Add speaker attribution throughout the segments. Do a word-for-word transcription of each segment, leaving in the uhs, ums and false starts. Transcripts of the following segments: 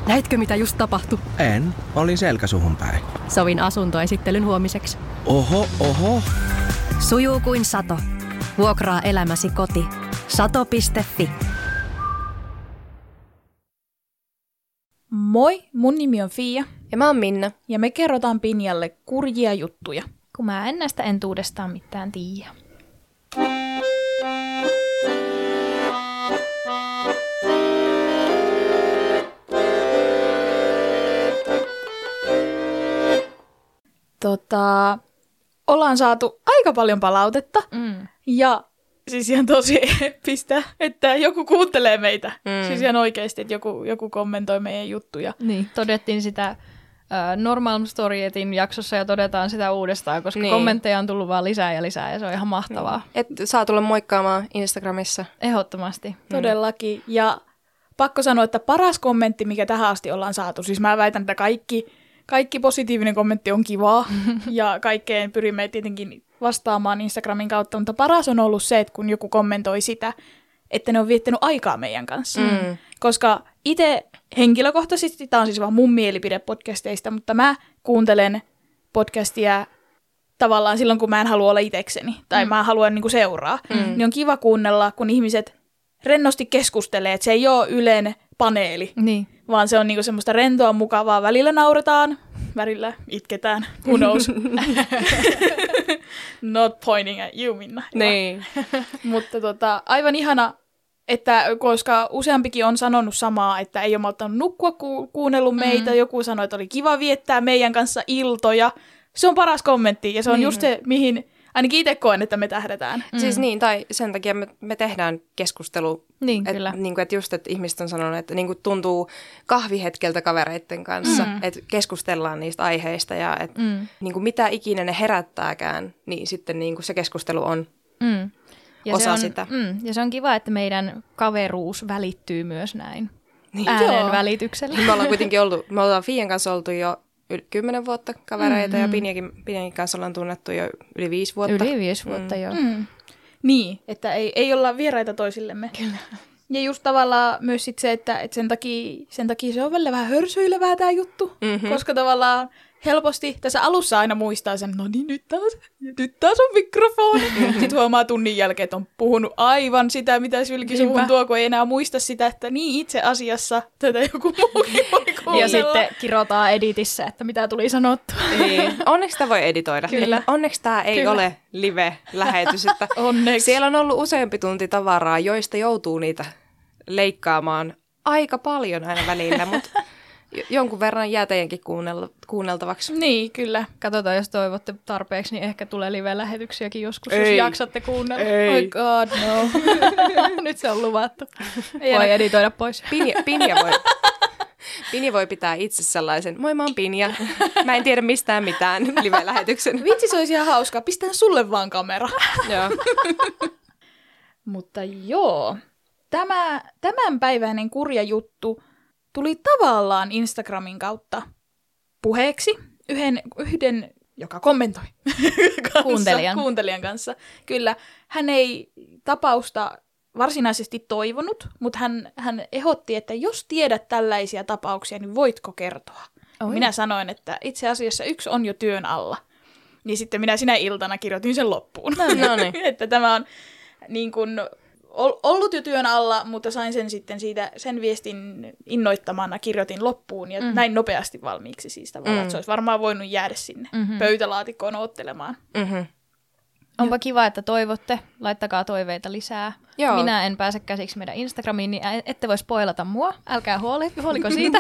Speaker 1: Näitkö mitä just tapahtui?
Speaker 2: En, olin selkäsuhun päin.
Speaker 1: Sovin asuntoesittelyn huomiseksi.
Speaker 2: Oho, oho.
Speaker 1: Sujuu kuin sato. Vuokraa elämäsi koti. sato piste fi.
Speaker 3: Moi, mun nimi on Fia.
Speaker 4: Ja mä oon Minna.
Speaker 3: Ja me kerrotaan Pinjalle kurjia juttuja.
Speaker 5: Kun mä en näistä entuudestaan mitään tiedä.
Speaker 3: Tota, ollaan saatu aika paljon palautetta.
Speaker 5: Mm.
Speaker 3: Ja siis ihan tosi eeppistä, että joku kuuntelee meitä. Mm. Siis ihan oikeasti, että joku, joku kommentoi meidän juttuja.
Speaker 5: Niin, todettiin sitä äh, Normal Storietin jaksossa ja todetaan sitä uudestaan, koska
Speaker 4: niin.
Speaker 5: kommentteja on tullut vaan lisää ja lisää ja se on ihan mahtavaa.
Speaker 4: Niin. Et saa tulla moikkaamaan Instagramissa.
Speaker 5: Ehdottomasti.
Speaker 3: Todellakin. Ja pakko sanoa, että paras kommentti, mikä tähän asti ollaan saatu, siis mä väitän, että kaikki, kaikki positiivinen kommentti on kivaa ja kaikkeen pyrimme tietenkin vastaamaan Instagramin kautta, mutta paras on ollut se, että kun joku kommentoi sitä, että ne on viettänyt aikaa meidän kanssa. Mm. Koska itse henkilökohtaisesti, tämä on siis vaan mun mielipide podcasteista, mutta mä kuuntelen podcastia tavallaan silloin, kun mä en halua olla itsekseni, tai mm. mä haluan niinku seuraa. Mm. Niin on kiva kuunnella, kun ihmiset rennosti keskustelee, että se ei ole Ylen paneeli,
Speaker 5: niin.
Speaker 3: vaan se on niinku semmoista rentoa, mukavaa. Välillä nauretaan, välillä itketään, who knows. Not pointing at you, Minna.
Speaker 4: Niin.
Speaker 3: Mutta tota, aivan ihana, että koska useampikin on sanonut samaa, että ei ole malttanut nukkua, ku- kuunnellut meitä. Mm. Joku sanoi, että oli kiva viettää meidän kanssa iltoja. Se on paras kommentti ja se on niin. just se, mihin ainakin itse koen, että me tähdätään.
Speaker 4: Mm. Siis niin, tai sen takia me, me tehdään keskustelu.
Speaker 5: Niin,
Speaker 4: et,
Speaker 5: kyllä.
Speaker 4: Niin kuin, että just, että ihmiset on sanonut, että niin kuin tuntuu kahvihetkeltä kavereiden kanssa, mm. että keskustellaan niistä aiheista ja että mm. niin kuin mitä ikinä ne herättääkään, niin sitten niin kuin se keskustelu on
Speaker 5: mm. ja
Speaker 4: osa
Speaker 5: se on,
Speaker 4: sitä.
Speaker 5: Mm, ja se on kiva, että meidän kaveruus välittyy myös näin
Speaker 4: Niin.
Speaker 5: äänen
Speaker 3: Joo.
Speaker 5: välityksellä.
Speaker 4: Me ollaan kuitenkin ollut, me ollaan Fian kanssa oltu jo yli kymmenen vuotta kavereita mm. ja Pinjakin, Pinjakin kanssa ollaan tunnettu jo yli viisi vuotta.
Speaker 5: Yli viisi vuotta, mm. joo.
Speaker 3: Mm. Niin, että ei, ei olla vieraita toisillemme.
Speaker 5: Kyllä.
Speaker 3: Ja just tavallaan myös sit se, että, että sen, takia, sen takia se on välillä vähän hörsyilevää tämä juttu,
Speaker 4: Mm-hmm.
Speaker 3: koska tavallaan helposti tässä alussa aina muistaa sen, no niin, nyt taas, nyt taas on mikrofoni. Sitten huomaa tunnin jälkeen, että on puhunut aivan sitä, mitä sylki suuhun tuo, kun ei enää muista sitä, että niin itse asiassa tätä joku muukin voi kuunnella.
Speaker 5: Ja sitten kirotaan editissä, että mitä tuli sanottua.
Speaker 4: Niin. Onneksi sitä voi editoida.
Speaker 5: Kyllä.
Speaker 4: Onneksi tämä ei
Speaker 3: Kyllä.
Speaker 4: ole live-lähetys. Että
Speaker 3: Onneksi.
Speaker 4: siellä on ollut useampi tunti tavaraa, joista joutuu niitä leikkaamaan aika paljon aina välillä, mutta jonkun verran jää teidänkin kuunnel- kuunneltavaksi.
Speaker 3: Niin, kyllä.
Speaker 5: Katsotaan, jos toivotte tarpeeksi, niin ehkä tulee live-lähetyksiäkin joskus,
Speaker 4: Ei.
Speaker 5: jos jaksatte kuunnella.
Speaker 4: Ei.
Speaker 3: Oh god, no.
Speaker 5: Nyt se on luvattu.
Speaker 3: Ei
Speaker 5: Voi
Speaker 3: enää-
Speaker 5: editoida pois.
Speaker 4: Pinja, Pinja, voi, Pinja voi pitää itse sellaisen, moi mä oon Pinja, mä en tiedä mistään mitään live-lähetyksen.
Speaker 3: Vitsi, se olisi ihan hauskaa. Pistän sulle vaan kamera.
Speaker 4: Joo.
Speaker 3: Mutta joo, tämä tämänpäiväinen kurja juttu tuli tavallaan Instagramin kautta puheeksi yhden, yhden joka kommentoi kanssa,
Speaker 5: Kuuntelijan.
Speaker 3: kuuntelijan kanssa. Kyllä, hän ei tapausta varsinaisesti toivonut, mutta hän, hän ehdotti, että jos tiedät tällaisia tapauksia, niin voitko kertoa?
Speaker 5: Oi.
Speaker 3: Minä sanoin, että itse asiassa yksi on jo työn alla. Niin sitten minä sinä iltana kirjoitin sen loppuun.
Speaker 4: No niin.
Speaker 3: Että tämä on niin kuin ollut jo työn alla, mutta sain sen sitten siitä, sen viestin innoittamana kirjoitin loppuun ja mm. näin nopeasti valmiiksi siis tavallaan, mm. että se olisi varmaan voinut jäädä sinne mm-hmm. pöytälaatikkoon oottelemaan.
Speaker 4: Mm-hmm.
Speaker 5: Onpa kiva, että toivotte. Laittakaa toiveita lisää.
Speaker 4: Joo.
Speaker 5: Minä en pääse käsiksi meidän Instagramiin, niin ette voi spoilata mua. Älkää huoli, huoliko siitä?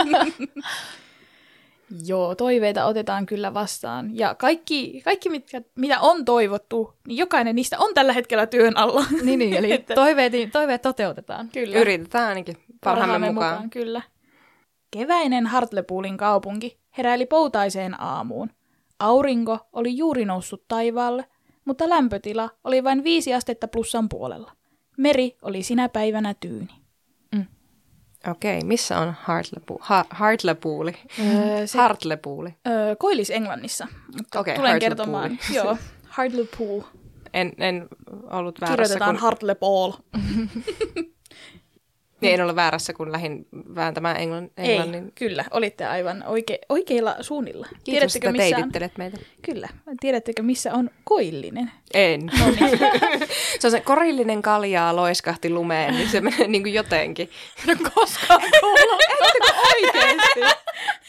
Speaker 3: Joo, toiveita otetaan kyllä vastaan. Ja kaikki, kaikki mitkä, mitä on toivottu, niin jokainen niistä on tällä hetkellä työn alla.
Speaker 5: niin, niin, eli
Speaker 3: Että-
Speaker 5: toiveet, toiveet toteutetaan.
Speaker 3: Kyllä.
Speaker 4: Yritetään ainakin parhaamme mukaan.
Speaker 3: Kyllä. Keväinen Hartlepoolin kaupunki heräili poutaiseen aamuun. Aurinko oli juuri noussut taivaalle, mutta lämpötila oli vain viisi astetta plussan puolella. Meri oli sinä päivänä tyyni.
Speaker 4: Okei, missä on Hartlepool? Ha- Hartlepooli.
Speaker 3: Öö, se
Speaker 4: Hartlepooli.
Speaker 3: öö, Koillis-Englannissa. Mutta
Speaker 4: Okei,
Speaker 3: tulen
Speaker 4: Hartlepooli.
Speaker 3: kertomaan. Joo, Hartlepool.
Speaker 4: En, en ollut väärässä.
Speaker 3: Kirjoitetaan
Speaker 4: kun...
Speaker 3: Hartlepool.
Speaker 4: Niin en ole väärässä, kun lähdin vääntämään englann, englannin.
Speaker 3: Ei, kyllä, olitte aivan oike, oikeilla suunnilla.
Speaker 4: Kiitos,
Speaker 3: Tiedättekö,
Speaker 4: että
Speaker 3: missä
Speaker 4: teitittelet
Speaker 3: on,
Speaker 4: meitä.
Speaker 3: Kyllä, tiedättekö missä on koillinen?
Speaker 4: En.
Speaker 3: No niin.
Speaker 4: Se on se korillinen kaljaa loiskahti lumeen, niin se menee niin kuin jotenkin.
Speaker 5: No koskaan kuullut.
Speaker 4: Ettekö oikeesti?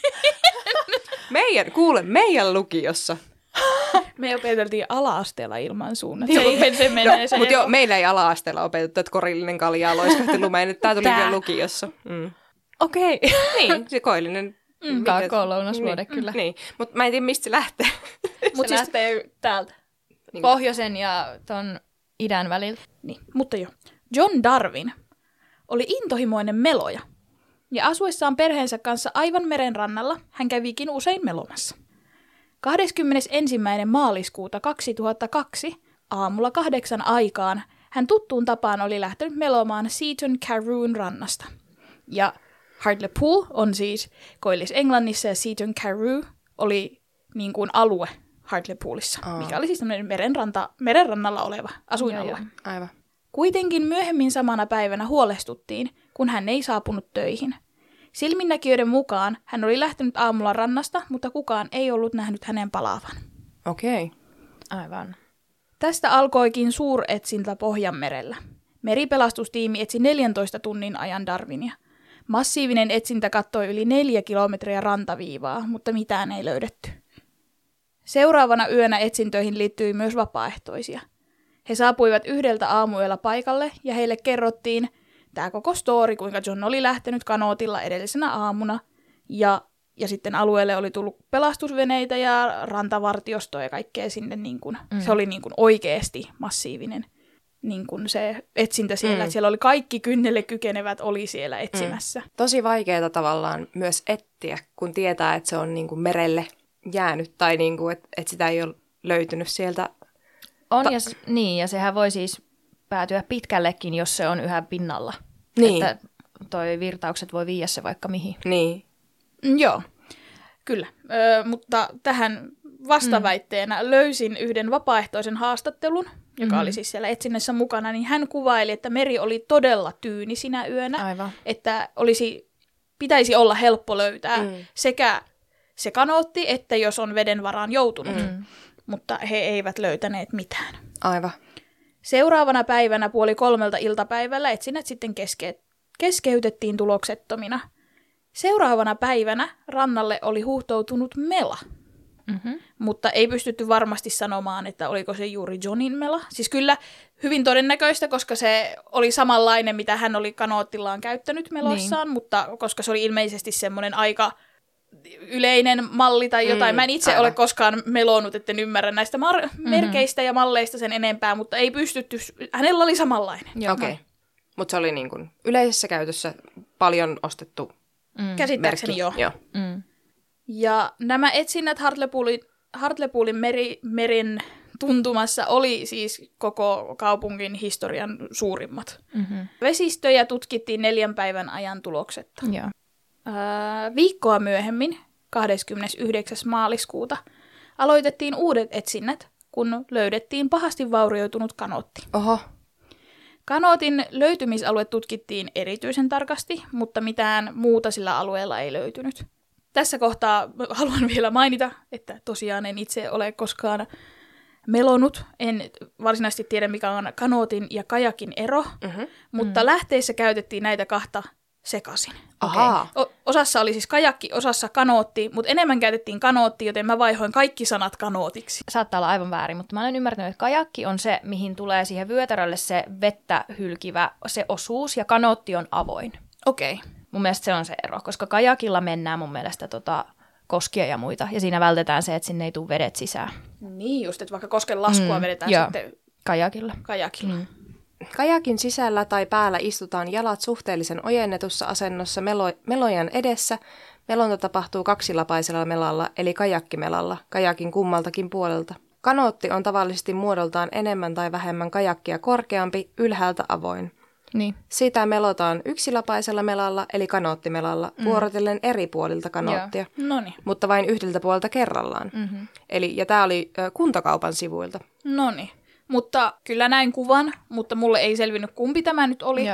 Speaker 4: Meidän, kuule, meidän lukiossa.
Speaker 3: Me opeteltiin ala-asteella ilman suunnat. Se, ei, se menee
Speaker 4: no,
Speaker 3: se
Speaker 4: mutta joo, meillä ei ala-asteella opetettu, että korillinen kaljaa loiskahti lumeen. Tämä tuli
Speaker 3: Tää.
Speaker 4: vielä lukiossa. Mm.
Speaker 5: Okei. Okay.
Speaker 4: Niin, se koillinen.
Speaker 5: Mm, Kaakkoon-lounasvuode,
Speaker 4: niin,
Speaker 5: kyllä.
Speaker 4: Niin, mutta mä en tiedä, mistä se lähtee.
Speaker 5: Mutta se siis lähtee täältä.
Speaker 4: Niin.
Speaker 5: Pohjoisen ja ton idän väliltä.
Speaker 3: Niin, mutta joo. John Darwin oli intohimoinen meloja. Ja asuessaan perheensä kanssa aivan meren rannalla hän kävikin usein melomassa. kahdeskymmenesensimmäinen maaliskuuta kaksituhattakaksi aamulla kahdeksan aikaan hän tuttuun tapaan oli lähtenyt melomaan Seaton Carewn rannasta. Ja Hartlepool on siis Koillis-Englannissa ja Seaton Carew oli niin kuin alue Hartlepoolissa,
Speaker 4: Aa.
Speaker 3: mikä oli siis tämmöinen merenranta, merenrannalla oleva asuinalue.
Speaker 5: Joo, joo.
Speaker 4: Aivan.
Speaker 3: Kuitenkin myöhemmin samana päivänä huolestuttiin, kun hän ei saapunut töihin. Silminnäkijöiden mukaan hän oli lähtenyt aamulla rannasta, mutta kukaan ei ollut nähnyt hänen palaavan.
Speaker 4: Okei. Okay.
Speaker 5: Aivan.
Speaker 3: Tästä alkoikin suuretsintä Pohjanmerellä. Meripelastustiimi etsi neljäntoista tunnin ajan Darwinia. Massiivinen etsintä kattoi yli neljä kilometriä rantaviivaa, mutta mitään ei löydetty. Seuraavana yönä etsintöihin liittyi myös vapaaehtoisia. He saapuivat yhdeltä aamuyöllä paikalle ja heille kerrottiin tämä koko story, kuinka John oli lähtenyt kanootilla edellisenä aamuna ja, ja sitten alueelle oli tullut pelastusveneitä ja rantavartiostoa ja kaikkea sinne. Niin kuin, mm. Se oli niin kuin oikeasti massiivinen niin kuin se etsintä siellä. Mm. Siellä oli kaikki kynnelle kykenevät oli siellä etsimässä.
Speaker 4: Mm. Tosi vaikeaa tavallaan myös etsiä, kun tietää, että se on niin kuin merelle jäänyt tai niin kuin, että, että sitä ei ole löytynyt sieltä.
Speaker 5: On
Speaker 4: Ta-
Speaker 5: ja, niin, ja sehän voi siis päätyä pitkällekin, jos se on yhä pinnalla.
Speaker 4: Niin.
Speaker 5: Että toi virtaukset voi viiä se vaikka mihin.
Speaker 4: Niin.
Speaker 3: Mm, joo, kyllä. Ö, mutta tähän vastaväitteenä mm. löysin yhden vapaaehtoisen haastattelun, joka mm-hmm. oli siis siellä etsinnässä mukana, niin hän kuvaili, että meri oli todella tyyni sinä yönä.
Speaker 5: Aivan.
Speaker 3: Että olisi, pitäisi olla helppo löytää
Speaker 4: Mm.
Speaker 3: sekä se kanootti, että jos on veden varaan joutunut.
Speaker 5: Mm.
Speaker 3: Mutta he eivät löytäneet mitään.
Speaker 4: Aivan.
Speaker 3: Seuraavana päivänä puoli kolmelta iltapäivällä etsinnät sitten keske- keskeytettiin tuloksettomina. Seuraavana päivänä rannalle oli huuhtoutunut mela,
Speaker 5: Mm-hmm.
Speaker 3: mutta ei pystytty varmasti sanomaan, että oliko se juuri Johnin mela. Siis kyllä hyvin todennäköistä, koska se oli samanlainen, mitä hän oli kanoottillaan käyttänyt melossaan, niin. Mutta koska se oli ilmeisesti semmoinen aika yleinen malli tai jotain. Mm, Mä en itse aivan. ole koskaan melonut, etten ymmärrä näistä mar- mm-hmm. merkeistä ja malleista sen enempää, mutta ei pystytty, hänellä oli samanlainen.
Speaker 4: Okei. Okay. Mutta se oli niin kuin yleisessä käytössä paljon ostettu
Speaker 5: Mm.
Speaker 3: Käsittääkseni
Speaker 4: merkki.
Speaker 3: joo.
Speaker 4: Joo.
Speaker 5: Mm.
Speaker 3: Ja nämä etsinnät Hartlepoolin, Hartlepoolin meri, meren tuntumassa oli siis koko kaupungin historian suurimmat.
Speaker 5: Mm-hmm.
Speaker 3: Vesistöjä tutkittiin neljän päivän ajan tuloksetta.
Speaker 5: Joo.
Speaker 3: Öö, viikkoa myöhemmin, kahdeskymmenesyhdeksäs maaliskuuta, aloitettiin uudet etsinnät, kun löydettiin pahasti vaurioitunut kanootti.
Speaker 4: Oho.
Speaker 3: Kanootin löytymisalue tutkittiin erityisen tarkasti, mutta mitään muuta sillä alueella ei löytynyt. Tässä kohtaa haluan vielä mainita, että tosiaan en itse ole koskaan melonut. En varsinaisesti tiedä, mikä on kanootin ja kajakin ero,
Speaker 4: Mm-hmm.
Speaker 3: mutta mm. lähteissä käytettiin näitä kahta sekaisin.
Speaker 4: Ahaa.
Speaker 3: O- osassa oli siis kajakki, osassa kanootti, mutta enemmän käytettiin kanootti, joten mä vaihoin kaikki sanat kanootiksi.
Speaker 5: Saattaa olla aivan väärin, mutta mä olen ymmärtänyt, että kajakki on se, mihin tulee siihen vyötärölle se vettä hylkivä se osuus, ja kanootti on avoin.
Speaker 3: Okei. Okay.
Speaker 5: Mun mielestä se on se ero, koska kajakilla mennään mun mielestä tota koskia ja muita, ja siinä vältetään se, että sinne ei tule vedet sisään.
Speaker 3: Niin just, että vaikka kosken laskua mm, vedetään
Speaker 5: joo.
Speaker 3: sitten
Speaker 5: Kajakilla.
Speaker 3: kajakilla. Mm.
Speaker 4: Kajakin sisällä tai päällä istutaan jalat suhteellisen ojennetussa asennossa melo- melojan edessä. Melonta tapahtuu kaksilapaisella melalla, eli kajakkimelalla, kajakin kummaltakin puolelta. Kanootti on tavallisesti muodoltaan enemmän tai vähemmän kajakkia korkeampi, ylhäältä avoin.
Speaker 5: Niin.
Speaker 4: Sitä melotaan yksilapaisella melalla, eli kanoottimelalla, mm. vuorotellen eri puolilta kanoottia,
Speaker 3: Noniin.
Speaker 4: mutta vain yhdeltä puolelta kerrallaan.
Speaker 5: Mm-hmm.
Speaker 4: Eli, ja tämä oli ö, kuntakaupan sivuilta.
Speaker 3: Noniin. Mutta kyllä näin kuvan, mutta mulle ei selvinnyt kumpi tämä nyt oli.
Speaker 5: Joo.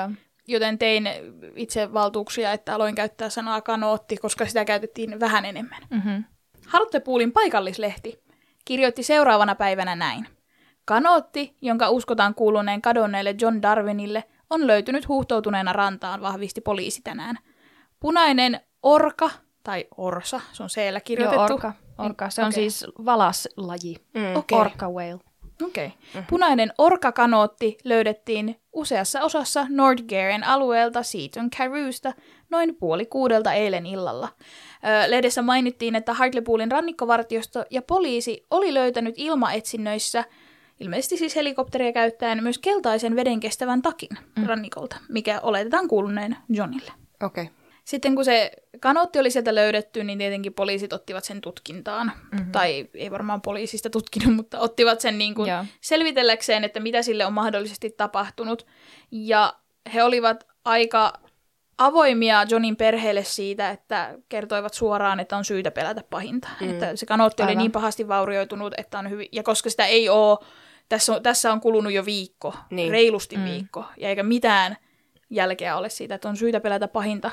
Speaker 3: joten tein itse valtuuksia, että aloin käyttää sanaa kanootti, koska sitä käytettiin vähän enemmän.
Speaker 5: Mm-hmm.
Speaker 3: Hartlepoolin paikallislehti kirjoitti seuraavana päivänä näin. Kanootti, jonka uskotaan kuuluneen kadonneelle John Darwinille, on löytynyt huuhtoutuneena rantaan, vahvisti poliisi tänään. Punainen orka, tai orsa, se on C-llä kirjoitettu.
Speaker 5: Joo, orka. orka. Se on
Speaker 3: Okay.
Speaker 5: siis valaslaji.
Speaker 3: Mm. Okay.
Speaker 5: Orca whale.
Speaker 3: Okei. Okay. Mm-hmm. Punainen orkakanootti löydettiin useassa osassa Nordgaren alueelta Seaton Carewsta noin puoli kuudelta eilen illalla. Öö, lehdessä mainittiin, että Hartlepoolin rannikkovartiosto ja poliisi oli löytänyt ilmaetsinnöissä, ilmeisesti siis helikopteria käyttäen, myös keltaisen vedenkestävän takin mm. rannikolta, mikä oletetaan kuuluneen Johnille.
Speaker 4: Okei. Okay.
Speaker 3: Sitten kun se kanootti oli sieltä löydetty, niin tietenkin poliisit ottivat sen tutkintaan. Mm-hmm. Tai ei varmaan poliisista tutkinut, mutta ottivat sen niin kuin selvitelläkseen, että mitä sille on mahdollisesti tapahtunut. Ja he olivat aika avoimia Johnin perheelle siitä, että kertoivat suoraan, että on syytä pelätä pahinta. Mm. Että se kanootti oli niin pahasti vaurioitunut, että on hyvin... Ja koska sitä ei ole... Tässä on, tässä on kulunut jo viikko, niin. reilusti mm. viikko, ja eikä mitään jälkeä ole siitä, että on syytä pelätä pahinta.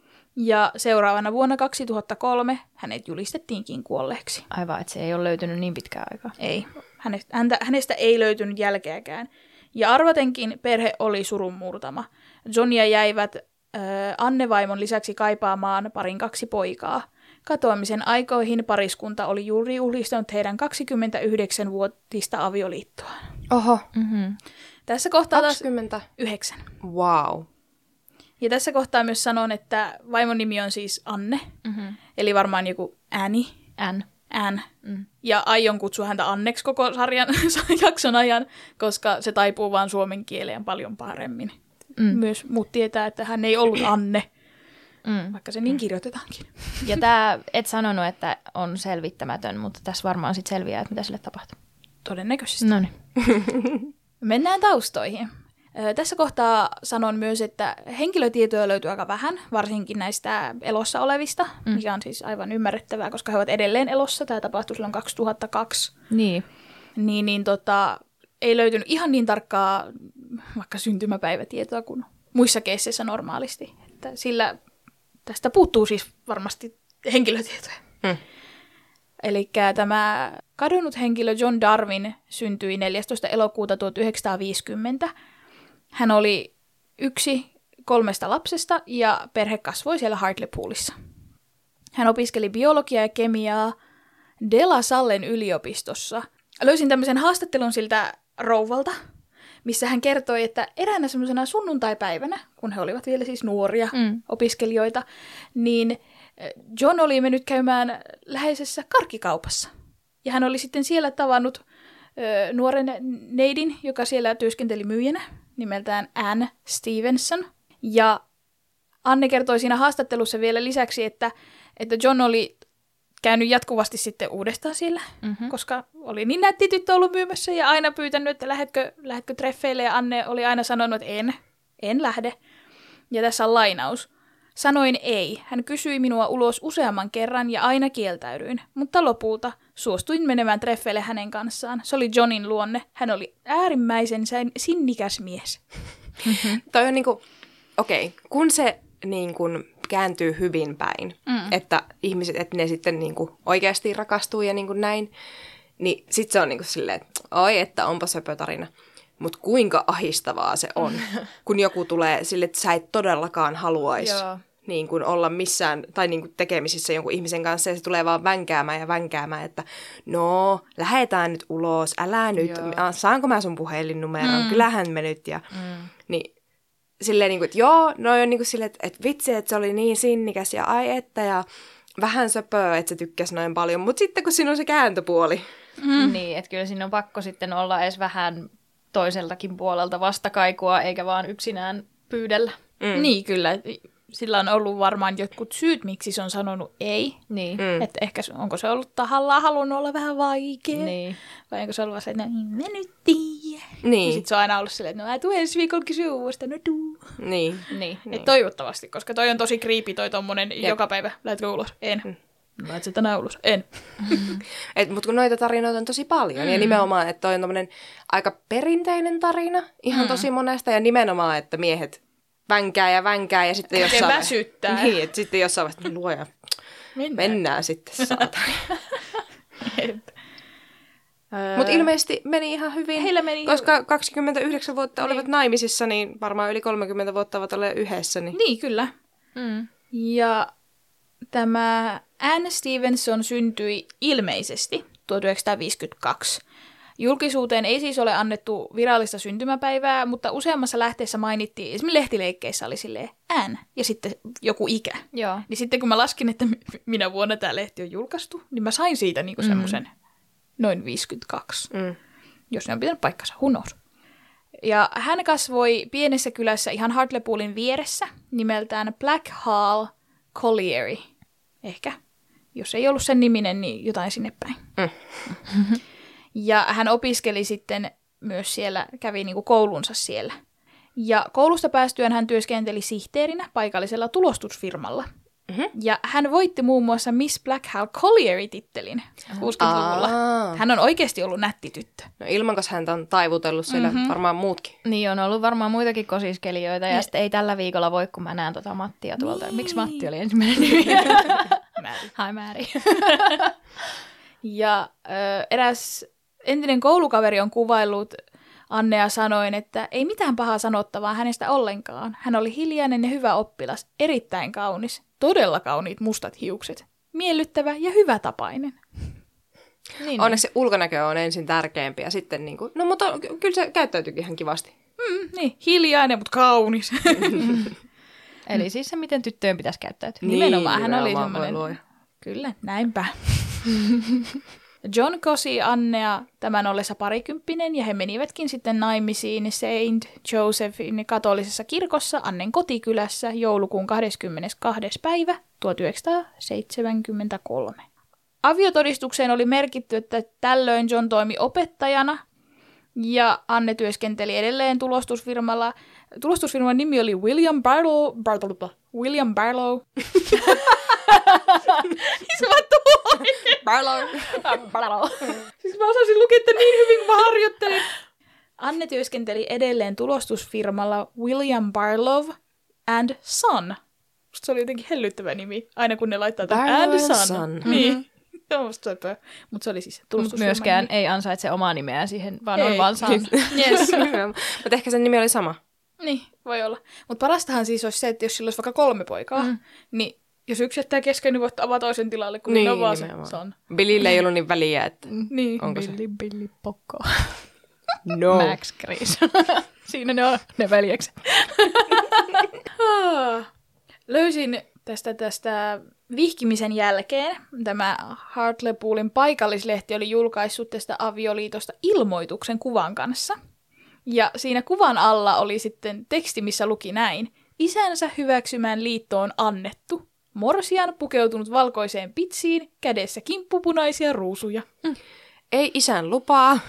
Speaker 3: Ja seuraavana vuonna kaksituhattakolme hänet julistettiinkin kuolleeksi.
Speaker 5: Aivan, että se ei ole löytynyt niin pitkään aikaa.
Speaker 3: Ei. Hänestä, häntä, hänestä ei löytynyt jälkeäkään. Ja arvatenkin perhe oli surunmurtama. Johnia jäivät äh, Anne-vaimon lisäksi kaipaamaan parin kaksi poikaa. Katoamisen aikoihin pariskunta oli juuri juhlistanut heidän kaksikymmentäyhdeksänvuotista avioliittoaan.
Speaker 4: Oho.
Speaker 5: Mm-hmm.
Speaker 3: Tässä kohtaa
Speaker 4: kaksikymmentäyhdeksän.
Speaker 3: Taas
Speaker 4: Wow.
Speaker 3: Ja tässä kohtaa myös sanon, että vaimon nimi on siis Anne, mm-hmm. eli varmaan joku Annie.
Speaker 5: Anne.
Speaker 3: Anne. Mm. Ja aion kutsua häntä Anneksi koko sarjan jakson ajan, koska se taipuu vaan suomen kieleen paljon paremmin. Mm. Myös muut tietää, että hän ei ollut Anne, mm. vaikka se niin kirjoitetaankin.
Speaker 5: Ja tämä, et sanonut, että on selvittämätön, mutta tässä varmaan sitten selviää, että mitä sille tapahtuu.
Speaker 3: Todennäköisesti.
Speaker 5: No niin.
Speaker 3: Mennään taustoihin. Tässä kohtaa sanon myös, että henkilötietoja löytyy aika vähän, varsinkin näistä elossa olevista, mm. mikä on siis aivan ymmärrettävää, koska he ovat edelleen elossa. Tämä tapahtui silloin kaksituhattakaksi.
Speaker 5: Niin.
Speaker 3: Niin, niin tota, ei löytynyt ihan niin tarkkaa vaikka syntymäpäivätietoa kuin muissa keisseissä normaalisti. Että sillä tästä puuttuu siis varmasti henkilötietoja. Mm. Eli tämä kadonnut henkilö John Darwin syntyi neljästoista elokuuta tuhatyhdeksänsataaviisikymmentä. Hän oli yksi kolmesta lapsesta ja perhe kasvoi siellä Hartlepoolissa. Hän opiskeli biologiaa ja kemiaa De La Sallen yliopistossa. Löysin tämmöisen haastattelun siltä rouvalta, missä hän kertoi, että eräänä semmoisena sunnuntaipäivänä, kun he olivat vielä siis nuoria mm. opiskelijoita, niin John oli mennyt käymään läheisessä karkkikaupassa. Ja hän oli sitten siellä tavannut ö, nuoren neidin, joka siellä työskenteli myyjänä, nimeltään Anne Stevenson. Ja Anne kertoi siinä haastattelussa vielä lisäksi, että, että John oli käynyt jatkuvasti sitten uudestaan siellä, mm-hmm. koska oli niin nätti tyttö ollut myymässä ja aina pyytänyt, että lähdetkö, lähdetkö treffeille. Ja Anne oli aina sanonut, että en, en lähde. Ja tässä on lainaus. Sanoin ei. Hän kysyi minua ulos useamman kerran ja aina kieltäydyin, mutta lopulta suostuin menemään treffeille hänen kanssaan. Se oli Johnin luonne. Hän oli äärimmäisen sinnikäs mies.
Speaker 4: Mm-hmm. Toi on niinku, okei, okay, kun se niinku kääntyy hyvin päin, mm. että ihmiset, että ne sitten niinku oikeasti rakastuu ja niinku näin, niin sit se on niinku silleen, että oi, että onpa söpö tarina. Mutta kuinka ahistavaa se on, kun joku tulee sille, että sä et todellakaan haluaisi niin kuin olla missään tai niin kuin tekemisissä jonkun ihmisen kanssa ja se tulee vaan vänkäämään ja vänkäämään, että no, lähdetään nyt ulos, älä nyt, joo. saanko mä sun puhelinnumeron, mm. kyllähän me nyt ja mm. niin silleen niin kuin, että joo, no on niin kuin silleen, että, että vitsi, että se oli niin sinnikäs ja ai että ja vähän söpöä, että se tykkäsi noin paljon, mutta sitten kun siinä on se kääntöpuoli.
Speaker 5: Mm. Niin, että kyllä siinä on pakko sitten olla edes vähän toiseltakin puolelta vastakaikua, eikä vaan yksinään pyydellä.
Speaker 3: Mm. Niin, kyllä. Sillä on ollut varmaan jotkut syyt, miksi se on sanonut ei.
Speaker 5: Niin.
Speaker 3: Mm. Että ehkä onko se ollut tahallaan halunnut olla vähän vaikea.
Speaker 5: Niin.
Speaker 3: Vai onko se ollut vaan se, että no, mä nyt tiedä.
Speaker 4: Niin.
Speaker 3: Ja sitten se on aina ollut silleen, että no mä tuun ensi viikolla kysyä uudestaan, no tuu.
Speaker 4: Niin.
Speaker 5: niin.
Speaker 3: Et toivottavasti, koska toi on tosi creepy toi tommonen Jep. joka päivä. Lähdetkö ulos? En. Mm. Lähdet sä tänään ulos? En.
Speaker 4: Mutta kun noita tarinoita on tosi paljon mm. ja nimenomaan, että toi on tommonen aika perinteinen tarina ihan mm. tosi monesta ja nimenomaan, että miehet vänkää ja vänkää ja sitten
Speaker 3: Oikein
Speaker 4: jossain...
Speaker 3: väsyttää.
Speaker 4: Niin, että sitten jossain vaiheessa luoja.
Speaker 3: Mennään.
Speaker 4: Mennään sitten, saatana.
Speaker 3: Öö,
Speaker 4: Mutta ilmeisesti meni ihan hyvin,
Speaker 3: Heillä meni
Speaker 4: koska kaksikymmentäyhdeksän vuotta
Speaker 3: Niin.
Speaker 4: olivat naimisissa, niin varmaan yli kolmekymmentä vuotta ovat olleet yhdessä. Niin...
Speaker 3: Niin, kyllä.
Speaker 5: Mm.
Speaker 3: Ja tämä Anne Stevenson syntyi ilmeisesti tuhatyhdeksänsataaviisikymmentäkaksi. Julkisuuteen ei siis ole annettu virallista syntymäpäivää, mutta useammassa lähteessä mainittiin, esimerkiksi lehtileikkeissä oli silleen Anne ja sitten joku ikä.
Speaker 5: Joo.
Speaker 3: Niin sitten kun mä laskin, että minä vuonna tämä lehti on julkaistu, niin mä sain siitä niinku semmoisen noin viisikymmentäkaksi,
Speaker 4: Mm.
Speaker 3: jos ne on pitänyt paikkansa, who knows. Ja hän kasvoi pienessä kylässä ihan Hartlepoolin vieressä nimeltään Black Hall Colliery. Ehkä. Jos ei ollut sen niminen, niin jotain sinne päin.
Speaker 4: Mm.
Speaker 3: Ja hän opiskeli sitten myös siellä, kävi niinku koulunsa siellä. Ja koulusta päästyään hän työskenteli sihteerinä paikallisella tulostusfirmalla.
Speaker 4: Mhm.
Speaker 3: Ja hän voitti muun muassa Miss Black Hall Colliery-tittelin kuusikymmentäluvulla.
Speaker 4: Aa.
Speaker 3: Hän on oikeasti ollut nätti tyttö.
Speaker 4: No ilmankas häntä on taivutellut siellä mm-hmm. varmaan muutkin.
Speaker 5: Niin, on ollut varmaan muitakin kosiskelijoita, ja sitten ei tällä viikolla voi, kun mä näen tota Mattia tuolta. Niin. Miksi Matti oli ensimmäinen nimi? Hi, Mary.
Speaker 3: Ja ö, eräs entinen koulukaveri on kuvaillut Annea sanoen, että ei mitään pahaa sanottavaa hänestä ollenkaan. Hän oli hiljainen ja hyvä oppilas, erittäin kaunis, todella kauniit mustat hiukset, miellyttävä ja hyvätapainen.
Speaker 5: Niin,
Speaker 4: Onneksi se ulkonäkö on ensin tärkeämpi ja sitten niin kuin, no mutta ky- kyllä se käyttäytyykin ihan kivasti.
Speaker 3: Mm, niin, hiljainen, mutta kaunis.
Speaker 5: Eli siis se, miten tyttöjen pitäisi käyttäytyä.
Speaker 4: Niin,
Speaker 3: Nimenomaan hän oli
Speaker 4: nimenomaan voi
Speaker 3: semmoinen.
Speaker 4: luoja.
Speaker 3: Kyllä, näinpä. John kosi Annea tämän ollessa parikymppinen ja he menivätkin sitten naimisiin Saint Josephin katolisessa kirkossa Annen kotikylässä joulukuun kahdeskymmenestoinen päivä tuhatyhdeksänsataaseitsemänkymmentäkolme. Aviotodistukseen oli merkitty, että tällöin John toimi opettajana ja Anne työskenteli edelleen tulostusfirmalla. Tulostusfirman nimi oli William Barlow. Barlow William Barlow. Siis mä tuoin.
Speaker 4: Barlow.
Speaker 3: Barlow. Siis mä osasin lukea niin hyvin, kun mä harjoittelin. Anne työskenteli edelleen tulostusfirmalla William Barlow and Son. Musta se oli jotenkin hellyttävä nimi, aina kun ne laittaa tämän
Speaker 4: Barlow
Speaker 3: and
Speaker 4: and
Speaker 3: Son.
Speaker 4: Son.
Speaker 3: Niin. Mutta se oli siis tulostusfirman
Speaker 5: Myöskään
Speaker 3: nimi.
Speaker 5: ei ansaitse omaa nimeään siihen, vaan
Speaker 3: Ei.
Speaker 5: on vaan San.
Speaker 3: Yes.
Speaker 4: Mutta ehkä sen nimi oli sama.
Speaker 3: Niin, voi olla. Mutta parastahan siis olisi se, että jos sillä olisi vaikka kolme poikaa, mm. niin jos yksi jättää kesken, niin voit avaa toisen tilalle, kun niin, on vaan se Son.
Speaker 4: Billille ei ollut niin väliä, että
Speaker 3: Niin.
Speaker 4: onko se.
Speaker 5: Billy, Billy, Pokko.
Speaker 4: No.
Speaker 5: Max, Chris. Siinä ne on ne veljekset.
Speaker 3: Löysin tästä, tästä vihkimisen jälkeen, tämä Hartlepoolin paikallislehti oli julkaissut tästä avioliitosta ilmoituksen kuvan kanssa. Ja siinä kuvan alla oli sitten teksti, missä luki näin. Isänsä hyväksymään liittoon annettu. Morsian pukeutunut valkoiseen pitsiin, kädessä kimppupunaisia ruusuja. Mm.
Speaker 4: Ei isän lupaa.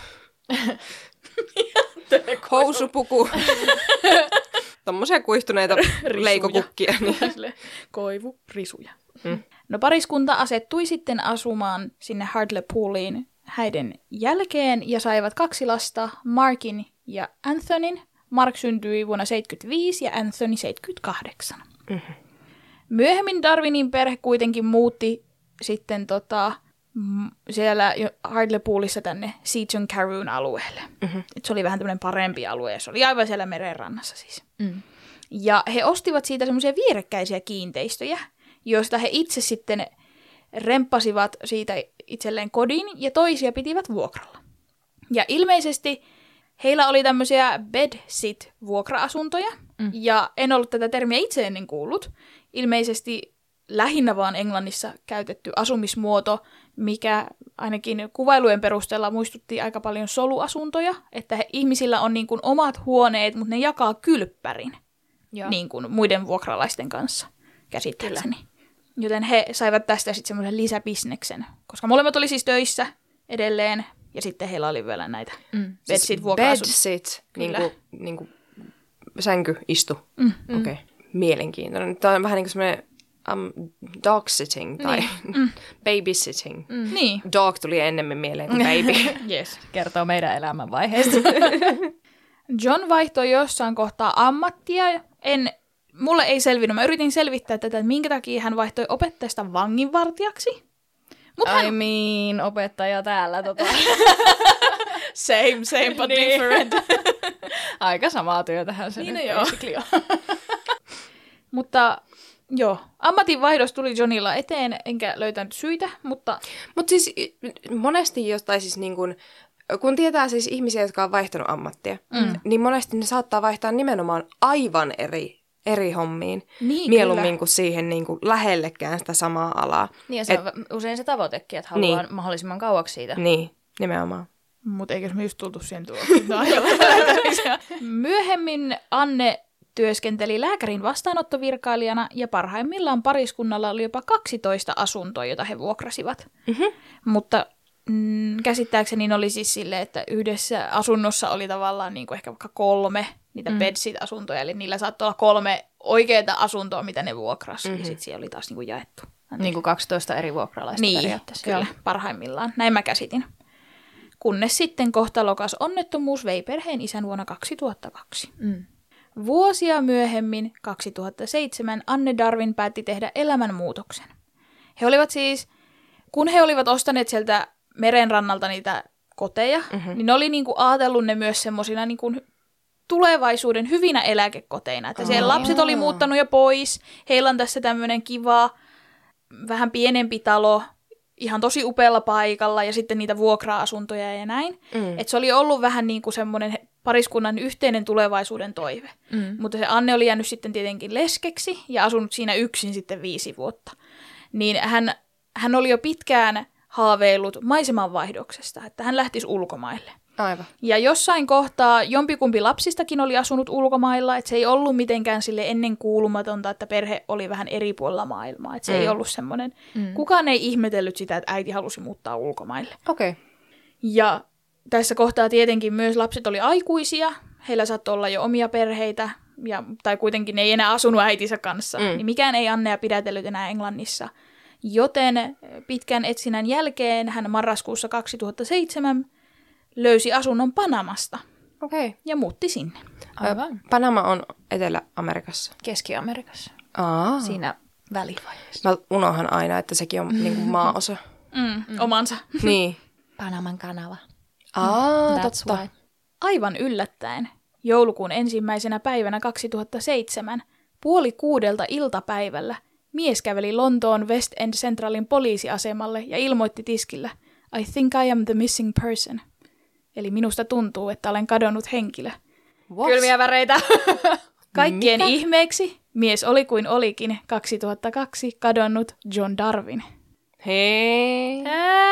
Speaker 4: Housupuku. Tommoisia kuihtuneita leikokukkia. Niin.
Speaker 3: Koivu, risuja.
Speaker 4: Mm.
Speaker 3: No pariskunta asettui sitten asumaan sinne Hartlepooliin häiden jälkeen ja saivat kaksi lasta, Markin ja Anthonyn. Mark syntyi vuonna seitsemänkymmentäviisi ja Anthony seitsemänkymmentäkahdeksan.
Speaker 4: Mm-hmm.
Speaker 3: Myöhemmin Darwinin perhe kuitenkin muutti sitten tota, m- siellä Hartlepoolissa tänne Seaton Carewn alueelle.
Speaker 4: Mm-hmm.
Speaker 3: Et se oli vähän tämmöinen parempi alue, se oli aivan siellä merenrannassa siis.
Speaker 5: Mm.
Speaker 3: Ja he ostivat siitä semmoisia vierekkäisiä kiinteistöjä, joista he itse sitten remppasivat siitä itselleen kodin ja toisia pitivät vuokralla. Ja ilmeisesti heillä oli tämmöisiä bed-sit-vuokra-asuntoja, mm. ja en ollut tätä termiä itse ennen kuullut. Ilmeisesti lähinnä vaan Englannissa käytetty asumismuoto, mikä ainakin kuvailujen perusteella muistutti aika paljon soluasuntoja, että he, ihmisillä on niin kuin omat huoneet, mutta ne jakaa kylppärin niin kuin muiden vuokralaisten kanssa käsittääkseni. Joten he saivat tästä sitten semmoisen lisäbisneksen, koska molemmat oli siis töissä edelleen, ja sitten heillä oli vielä näitä mm. bedsit vuokra-asuntoja.
Speaker 4: Bedsit, niin kuin, niin kuin sänky, istu. Mm. Okei, okay. Mielenkiintoinen. Tämä on vähän niin kuin semmoinen um, dog sitting tai niin. mm. babysitting.
Speaker 3: Mm. Niin.
Speaker 4: Dog tuli ennemmin mieleen kuin baby.
Speaker 3: Yes.
Speaker 5: Kertoo meidän elämänvaiheesta.
Speaker 3: John vaihtoi jossain kohtaa ammattia. En mulle ei selvinnyt. Mä yritin selvittää tätä, että minkä takia hän vaihtoi opettajasta vanginvartijaksi. Mut
Speaker 5: I
Speaker 3: hän...
Speaker 5: mean, opettaja täällä tota.
Speaker 3: Same, same, but
Speaker 5: Niin.
Speaker 3: different.
Speaker 5: Aika samaa työtähän se
Speaker 3: Niin
Speaker 5: nyt
Speaker 3: no joo.
Speaker 5: basically on.
Speaker 3: Mutta joo, ammatinvaihdos tuli Johnilla eteen, enkä löytänyt syitä, mutta
Speaker 4: Mutta siis monesti jostain siis niin kun, kun tietää siis ihmisiä, jotka on vaihtanut ammattia, mm. niin monesti ne saattaa vaihtaa nimenomaan aivan eri, eri hommiin.
Speaker 3: Niin,
Speaker 4: mieluummin
Speaker 3: kyllä.
Speaker 4: kuin siihen niin kuin lähellekään sitä samaa alaa.
Speaker 5: Niin ja se
Speaker 4: Et,
Speaker 5: on usein se tavoitekin, että haluaa
Speaker 4: Niin.
Speaker 5: mahdollisimman kauaksi siitä.
Speaker 4: niin, nimenomaan.
Speaker 3: Mutta eikös me just tultu siihen tulokseen? Myöhemmin Anne työskenteli lääkärin vastaanottovirkailijana ja parhaimmillaan pariskunnalla oli jopa kaksitoista asuntoa, jota he vuokrasivat.
Speaker 4: Mm-hmm.
Speaker 3: Mutta mm, käsittääkseni oli siis silleen, että yhdessä asunnossa oli tavallaan niin kuin ehkä vaikka kolme niitä mm. bedsit-asuntoja, eli niillä saattoi olla kolme oikeaa asuntoa, mitä ne vuokrasi, mm-hmm. ja sitten siellä oli taas niin kuin jaettu.
Speaker 5: Niin kuin kaksitoista eri vuokralaista
Speaker 3: Niin,
Speaker 5: periaatteessa.
Speaker 3: kyllä, parhaimmillaan. Näin mä käsitin. Kunnes sitten kohtalokas onnettomuus vei perheen isän vuonna kaksituhattakaksi.
Speaker 5: Mm.
Speaker 3: Vuosia myöhemmin, kaksituhattaseitsemän, Anne Darwin päätti tehdä elämänmuutoksen. He olivat siis, kun he olivat ostaneet sieltä merenrannalta niitä koteja, mm-hmm. niin ne oli niinku ajatellut ne myös semmoisina niinku tulevaisuuden hyvinä eläkekoteina. Että siellä
Speaker 5: Oh,
Speaker 3: lapset
Speaker 5: joo.
Speaker 3: oli muuttanut jo pois, heillä on tässä tämmöinen kiva, vähän pienempi talo, ihan tosi upealla paikalla, ja sitten niitä vuokra-asuntoja ja näin.
Speaker 4: Mm.
Speaker 3: Että se oli ollut vähän niin kuin semmoinen pariskunnan yhteinen tulevaisuuden toive.
Speaker 5: Mm.
Speaker 3: Mutta se Anne oli jäänyt sitten tietenkin leskeksi ja asunut siinä yksin sitten viisi vuotta. Niin hän, hän oli jo pitkään haaveillut maisemanvaihdoksesta, että hän lähtisi ulkomaille.
Speaker 4: Aivan.
Speaker 3: Ja jossain kohtaa jompikumpi lapsistakin oli asunut ulkomailla, että se ei ollut mitenkään sille ennen kuulumatonta, että perhe oli vähän eri puolilla maailmaa. Että se mm. ei ollut semmoinen, mm. kukaan ei ihmetellyt sitä, että äiti halusi muuttaa ulkomaille.
Speaker 4: Okei. Okay.
Speaker 3: Ja tässä kohtaa tietenkin myös lapset oli aikuisia, heillä saattoi olla jo omia perheitä, ja, tai kuitenkin ne ei enää asunut äitinsä kanssa, mm. niin mikään ei Annea pidätellyt enää Englannissa. Joten pitkän etsinnän jälkeen hän marraskuussa kaksituhattaseitsemän löysi asunnon Panamasta
Speaker 4: Okei. Okay.
Speaker 3: ja muutti sinne.
Speaker 5: Aivan.
Speaker 4: Panama on Etelä-Amerikassa.
Speaker 5: Keski-Amerikassa.
Speaker 4: Aa.
Speaker 5: Siinä välivaiheessa.
Speaker 4: Mä unohan aina, että sekin on niin kuin maaosa.
Speaker 3: Mm, mm. Omansa.
Speaker 4: Niin.
Speaker 5: Panaman kanava.
Speaker 4: Aa,
Speaker 5: That's
Speaker 4: totta.
Speaker 5: why.
Speaker 3: Aivan yllättäen, joulukuun ensimmäisenä päivänä kaksituhattaseitsemän, puoli kuudelta iltapäivällä, mies käveli Lontoon West End Centralin poliisiasemalle ja ilmoitti tiskillä, I think I am the missing person. Eli minusta tuntuu, että olen kadonnut henkilö.
Speaker 4: What?
Speaker 5: Kylmiä väreitä.
Speaker 3: Kaikkien
Speaker 4: Mitä?
Speaker 3: ihmeeksi mies oli kuin olikin kaksituhattakaksi kadonnut John Darwin.
Speaker 4: Hei.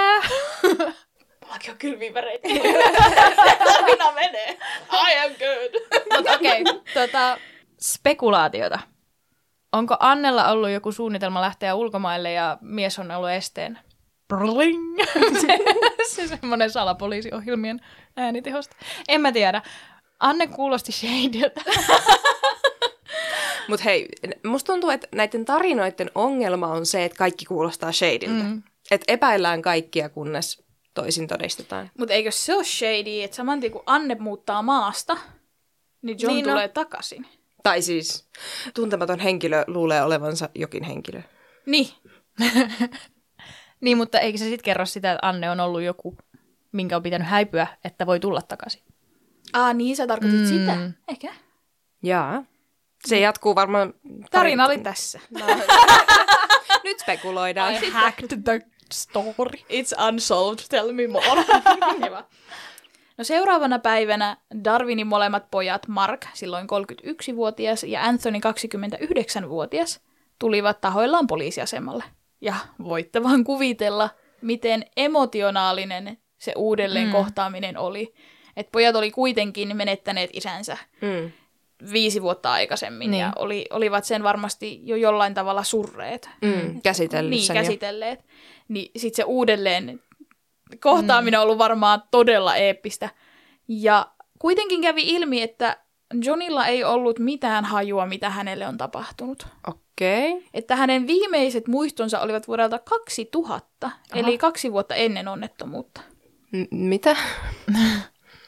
Speaker 3: Mullakin on kylmiä väreitä. Minä menee. I am good.
Speaker 5: Mutta okei, okay, tota, spekulaatiota. Onko Annella ollut joku suunnitelma lähteä ulkomaille ja mies on ollut esteenä? Bling. se, se semmoinen salapoliisiohjelmien äänitehosta. En mä tiedä. Anne kuulosti shadiltä.
Speaker 4: Mutta hei, musta tuntuu, että näiden tarinoiden ongelma on se, että kaikki kuulostaa shadiltä. Mm. Että epäillään kaikkia, kunnes toisin todistetaan.
Speaker 3: Mutta eikö se ole shady, että saman tien kun Anne muuttaa maasta, niin John
Speaker 5: Niin,
Speaker 3: niin
Speaker 5: no.
Speaker 3: tulee takaisin.
Speaker 4: Tai siis tuntematon henkilö luulee olevansa jokin henkilö.
Speaker 3: Niin.
Speaker 5: Niin, mutta eikö se sitten kerro sitä, että Anne on ollut joku, minkä on pitänyt häipyä, että voi tulla takaisin?
Speaker 3: Ah, niin sä tarkoitit
Speaker 5: Mm.
Speaker 3: sitä. Ehkä.
Speaker 4: Jaa. Se jatkuu varmaan...
Speaker 3: Tarina oli tässä.
Speaker 4: Nyt spekuloidaan.
Speaker 3: I hacked the story. It's unsolved, tell me more. No seuraavana päivänä Darwinin molemmat pojat, Mark, silloin kolmekymmentäyksivuotias, ja Anthony, kaksikymmentäyhdeksänvuotias, tulivat tahoillaan poliisiasemalle. Ja voitte vaan kuvitella, miten emotionaalinen se uudelleen mm. kohtaaminen oli. Että pojat oli kuitenkin menettäneet isänsä
Speaker 4: Mm.
Speaker 3: viisi vuotta aikaisemmin,
Speaker 5: Niin.
Speaker 3: ja oli, olivat sen varmasti jo jollain tavalla surreet.
Speaker 4: Mm. Käsitellyt
Speaker 3: Niin,
Speaker 4: sen jo.
Speaker 3: käsitelleet. Niin sitten se uudelleen kohtaaminen on ollut varmaan todella eeppistä. Ja kuitenkin kävi ilmi, että Johnilla ei ollut mitään hajua, mitä hänelle on tapahtunut.
Speaker 4: Okei. Okay.
Speaker 3: Että hänen viimeiset muistonsa olivat vuodelta kaksituhatta, Aha. eli kaksi vuotta ennen onnettomuutta.
Speaker 4: M- mitä?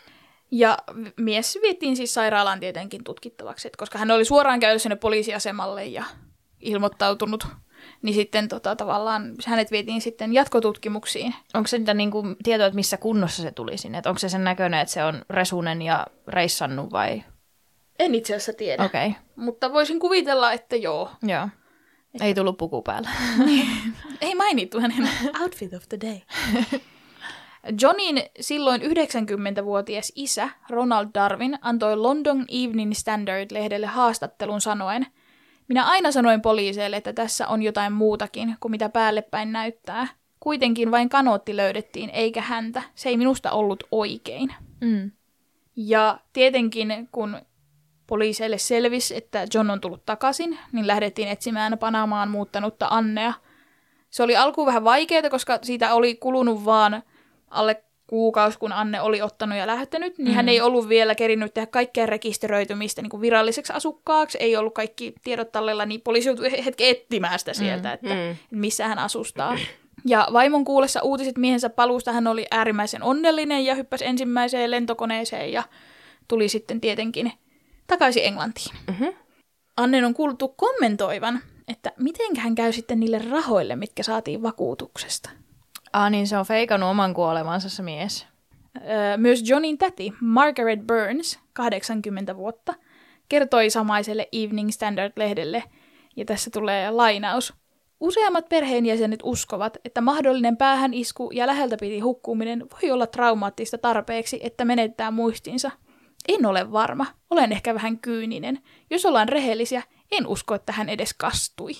Speaker 3: Ja mies vietiin siis sairaalaan tietenkin tutkittavaksi, että koska hän oli suoraan käynyt sinne poliisiasemalle ja ilmoittautunut, niin sitten tota, tavallaan hänet vietiin sitten jatkotutkimuksiin.
Speaker 5: Onko se niitä niinku tietoa, että missä kunnossa se tuli sinne? Et onko se sen näköinen, että se on resunen ja reissannut vai?
Speaker 3: En itse asiassa tiedä,
Speaker 5: Okei. Okay.
Speaker 3: mutta voisin kuvitella, että joo.
Speaker 5: Joo. Ei tullut puku päällä.
Speaker 3: Ei mainittu hänen outfit of the day. Johnin silloin yhdeksänkymmentävuotias isä Ronald Darwin antoi London Evening Standard-lehdelle haastattelun sanoen, minä aina sanoin poliiseille, että tässä on jotain muutakin kuin mitä päälle päin näyttää. Kuitenkin vain kanootti löydettiin, eikä häntä. Se ei minusta ollut oikein.
Speaker 5: Mm.
Speaker 3: Ja tietenkin, kun poliiseille selvisi, että John on tullut takaisin, niin lähdettiin etsimään Panamaan muuttanutta Annea. Se oli alkuun vähän vaikeaa, koska siitä oli kulunut vaan alle kuukausi, kun Anne oli ottanut ja lähtenyt, niin mm. hän ei ollut vielä kerinyt tehdä kaikkea rekisteröitymistä niin kuin viralliseksi asukkaaksi. Ei ollut kaikki tiedot tallella, niin poliisi joutui hetken etsimään sitä sieltä, mm. että mm. missä hän asustaa. Ja vaimon kuullessa uutiset miehensä paluusta hän oli äärimmäisen onnellinen ja hyppäsi ensimmäiseen lentokoneeseen ja tuli sitten tietenkin takaisin Englantiin. Mm-hmm. Annen on kuultu kommentoivan, että miten hän käy sitten niille rahoille, mitkä saatiin vakuutuksesta.
Speaker 5: Ah niin, se on feikannut oman kuolemansa se mies.
Speaker 3: Öö, myös Johnin täti Margaret Burns, kahdeksankymmentä vuotta, kertoi samaiselle Evening Standard-lehdelle, ja tässä tulee lainaus. Useammat perheenjäsenet uskovat, että mahdollinen päähänisku ja läheltä piti hukkuminen voi olla traumaattista tarpeeksi, että menettää muistinsa. En ole varma. Olen ehkä vähän kyyninen. Jos ollaan rehellisiä, en usko, että hän edes kastui.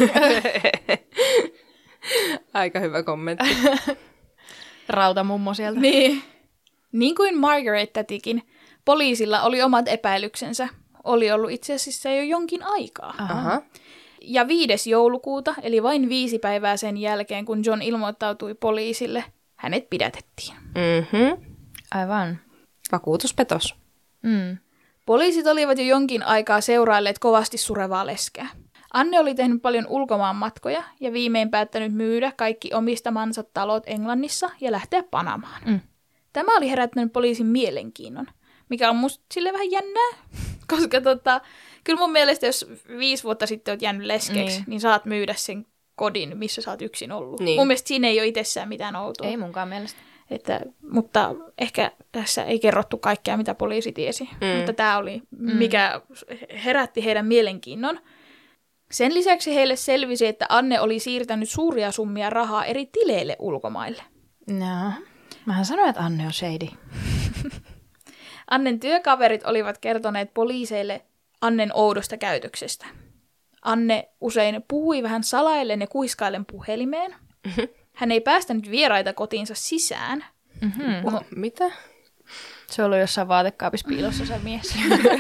Speaker 4: Aika hyvä kommentti.
Speaker 5: Rautamummo sieltä.
Speaker 3: Niin. Niin kuin Margaret tätikin, poliisilla oli omat epäilyksensä. Oli ollut itse asiassa jo jonkin aikaa.
Speaker 4: Aha.
Speaker 3: Ja viides joulukuuta, eli vain viisi päivää sen jälkeen, kun John ilmoittautui poliisille, hänet pidätettiin.
Speaker 4: Mhm.
Speaker 5: Aivan.
Speaker 4: Vakuutuspetos.
Speaker 5: Mm.
Speaker 3: Poliisit olivat jo jonkin aikaa seurailleet kovasti surevaa leskeä. Anne oli tehnyt paljon ulkomaan matkoja ja viimein päättänyt myydä kaikki omistamansa talot Englannissa ja lähteä Panamaan.
Speaker 5: Mm.
Speaker 3: Tämä oli herättänyt poliisin mielenkiinnon, mikä on musta sille vähän jännää, koska tota, kyllä mun mielestä jos viisi vuotta sitten oot jäänyt leskeksi, niin, niin saat myydä sen kodin, missä sä oot yksin ollut. Niin. Mun mielestä siinä ei ole itsessään mitään outoa.
Speaker 5: Ei munkaan mielestä.
Speaker 3: Että, mutta ehkä tässä ei kerrottu kaikkea, mitä poliisi tiesi. Mm. Mutta tämä oli, mikä herätti heidän mielenkiinnon. Sen lisäksi heille selvisi, että Anne oli siirtänyt suuria summia rahaa eri tileille ulkomaille.
Speaker 5: No, mähän sanoin, että Anne on shady.
Speaker 3: Annen työkaverit olivat kertoneet poliiseille Annen oudosta käytöksestä. Anne usein puhui vähän salaillen ja kuiskaillen puhelimeen. Mm-hmm. Hän ei päästänyt vieraita kotiinsa sisään.
Speaker 5: Mm-hmm.
Speaker 4: No, mitä?
Speaker 5: Se on ollut jossain vaatekaapissa piilossa se mies.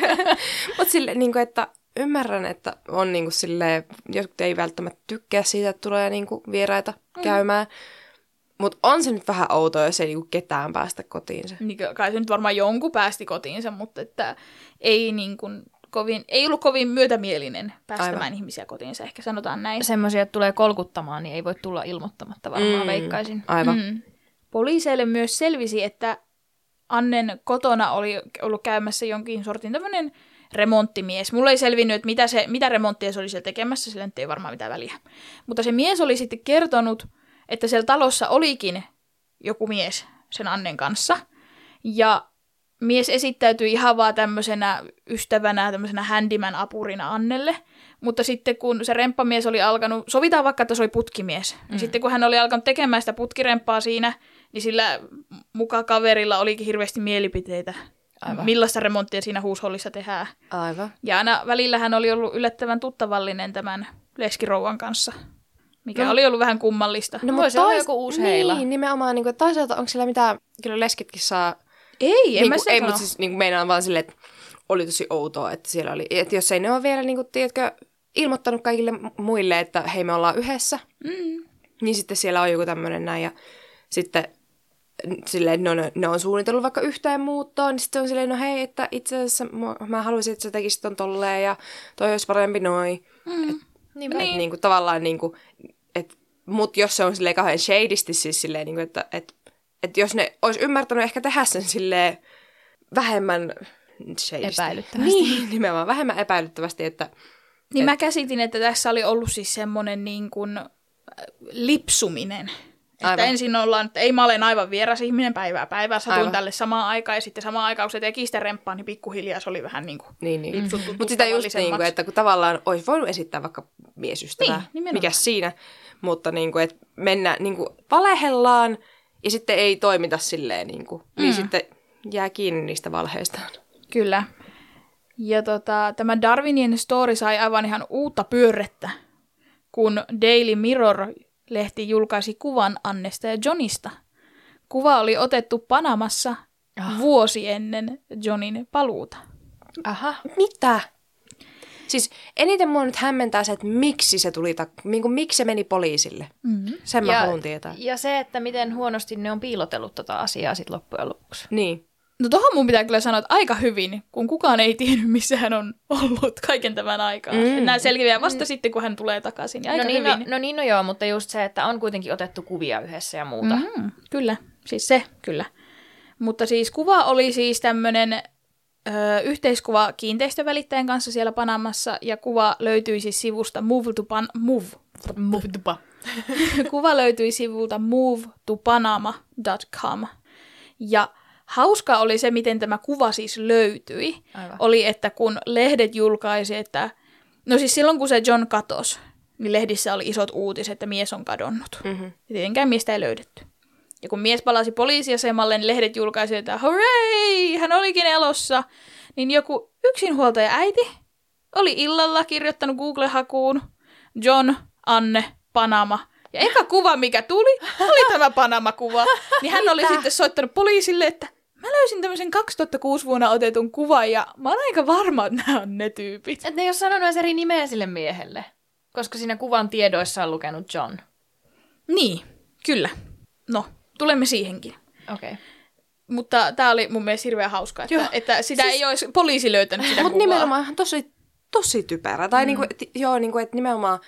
Speaker 4: Mutta silleen, niin että ymmärrän, että on niin kuin silleen, jotkut ei välttämättä tykkää siitä, että tulee niin kuin vieraita mm. käymään. Mutta on se nyt vähän outoa, jos ei niin kuin ketään päästä kotiinsa.
Speaker 3: Niin, kai se nyt varmaan jonkun päästi kotiinsa, mutta että ei, niin kuin kovin, ei ollut kovin myötämielinen päästämään Aivan. ihmisiä kotiinsa, ehkä sanotaan näin.
Speaker 5: Semmoisia, että tulee kolkuttamaan, niin ei voi tulla ilmoittamatta varmaan, mm. veikkaisin.
Speaker 4: Aivan.
Speaker 3: Mm. Poliiseille myös selvisi, että Annen kotona oli ollut käymässä jonkin sortin tämmöinen remonttimies. Mulla ei selvinnyt, että mitä, se, mitä remonttia se oli siellä tekemässä, sillä nyt ei varmaan mitään väliä. Mutta se mies oli sitten kertonut, että siellä talossa olikin joku mies sen Annen kanssa. Ja mies esittäytyi ihan vaan tämmöisenä ystävänä, tämmöisenä handyman-apurina Annelle. Mutta sitten kun se remppamies oli alkanut, sovitaan vaikka, että se oli putkimies. Mm. Ja sitten kun hän oli alkanut tekemään sitä putkiremppaa siinä, niin sillä muka kaverilla olikin hirveästi mielipiteitä. Aivan. Millaista remonttia siinä huushollissa tehdään.
Speaker 4: Aivan.
Speaker 3: Ja aina välillä hän oli ollut yllättävän tuttavallinen tämän leskirouvan kanssa, mikä no, oli ollut vähän kummallista.
Speaker 5: No, voisi olla joku uusi heila.
Speaker 4: Niin, nimenomaan. Niin kuin, toisaalta onko sillä mitään, kyllä leskitkin saa...
Speaker 3: Ei, en
Speaker 4: niin
Speaker 3: mä
Speaker 4: kuin,
Speaker 3: sitä
Speaker 4: Ei,
Speaker 3: sano.
Speaker 4: mutta siis niin kuin meinaan vaan silleen, että oli tosi outoa, että siellä oli... Että jos ei ne ole vielä, niin kuin, tiedätkö, ilmoittanut kaikille muille, että hei, me ollaan yhdessä, mm. niin sitten siellä on joku tämmöinen näin ja sitten... Silleen, no, ne, ne on suunnitellut vaikka yhteen muuttoon, niin sitten on silleen, no hei, että itse asiassa mä haluaisin, että sä tekisit ton tolleen ja toi olisi parempi noin. Mm. Et,
Speaker 5: niin,
Speaker 4: et,
Speaker 5: niin.
Speaker 4: Niinku, tavallaan niinku, et, mut jos se on silleen kauhean shadisti siis silleen, niinku, että et, et jos ne olisi ymmärtänyt ehkä tehdä sen silleen vähemmän shadisti.
Speaker 5: Epäilyttävästi.
Speaker 4: Niin, nimenomaan vähemmän epäilyttävästi, että...
Speaker 3: Niin
Speaker 4: et...
Speaker 3: mä käsitin, että tässä oli ollut siis semmoinen niin kuin lipsuminen. Että
Speaker 4: Aivan.
Speaker 3: ensin ollaan, että ei mä olen aivan vieras ihminen päivää päivää, satuin
Speaker 4: Aivan.
Speaker 3: tälle samaan aikaan ja sitten samaan aikaan, kun se teki sitä remppaa, niin pikkuhiljaa se oli vähän niin kuin
Speaker 4: Niin, niin.
Speaker 3: lipsuttu
Speaker 4: Mutta sitä just niin kuin, että kun tavallaan olisi voinut esittää vaikka miesystävää,
Speaker 3: Niin, nimenomaan.
Speaker 4: mikä siinä, mutta niin kuin, että mennä, niin kuin valehellaan ja sitten ei toimita silleen, niin, kuin, mm. niin sitten jää kiinni niistä valheistaan.
Speaker 3: Kyllä. Ja tota, tämä Darwinin story sai aivan ihan uutta pyörrettä, kun Daily Mirror-lehti julkaisi kuvan Annesta ja Johnista. Kuva oli otettu Panamassa
Speaker 5: Ah.
Speaker 3: vuosi ennen Johnin paluuta.
Speaker 5: Aha.
Speaker 4: Mitä? Siis eniten mua nyt hämmentää se, että miksi se tuli, ta- niin kuin, miksi se meni poliisille.
Speaker 3: Mm-hmm.
Speaker 4: Sen mä
Speaker 5: Ja,
Speaker 4: haluan tietää.
Speaker 5: ja se, että miten huonosti ne on piilotellut tota asiaa sit loppujen lopuksi.
Speaker 4: Niin.
Speaker 3: No tohon mun pitää kyllä sanoa, että aika hyvin, kun kukaan ei tiennyt, missä hän on ollut kaiken tämän aikaa. Mm. Nämä selviää vasta mm. sitten, kun hän tulee takaisin. Niin aika
Speaker 5: no, niin,
Speaker 3: hyvin.
Speaker 5: no, no niin, no joo, mutta just se, että on kuitenkin otettu kuvia yhdessä ja muuta.
Speaker 3: Mm-hmm. Kyllä, siis se, kyllä. Mutta siis kuva oli siis tämmöinen ö, yhteiskuva kiinteistövälittäjän kanssa siellä Panamassa, ja kuva löytyi siis sivusta Move to Pan... Move.
Speaker 5: Move to pa.
Speaker 3: Kuva löytyi sivulta move to panama dot com. Ja hauska oli se, miten tämä kuva siis löytyi.
Speaker 5: Aivan.
Speaker 3: Oli, että kun lehdet julkaisi, että... No siis silloin, kun se John katosi, niin lehdissä oli isot uutiset, että mies on kadonnut.
Speaker 4: Mm-hmm.
Speaker 3: Ja tietenkään miestä ei löydetty. Ja kun mies palasi poliisiasemalle, niin lehdet julkaisi, että hurray, hän olikin elossa. Niin joku yksinhuoltaja äiti oli illalla kirjoittanut Google-hakuun John, Anne, Panama. Ja eka kuva, mikä tuli, oli tämä Panama-kuva. Niin hän oli sitten soittanut poliisille, että mä löysin tämmöisen kaksituhattakuusi vuonna otetun kuvan ja mä oon aika varma, että nämä on ne tyypit.
Speaker 5: Et ne ei ole sanonut edes eri nimeä sille miehelle, koska siinä kuvan tiedoissa on lukenut John.
Speaker 3: Niin, kyllä. No, tulemme siihenkin.
Speaker 5: Okei. Okay.
Speaker 3: Mutta tämä oli mun mielestä hirveän hauskaa, että,
Speaker 4: Joo.
Speaker 3: että sitä
Speaker 4: Siis-
Speaker 3: ei olisi poliisi löytänyt sitä
Speaker 4: Mutta
Speaker 3: kuvaa.
Speaker 4: nimenomaan tosi, tosi typerä. Tai mm. niinku, et, joo, niinku, että nimenomaan,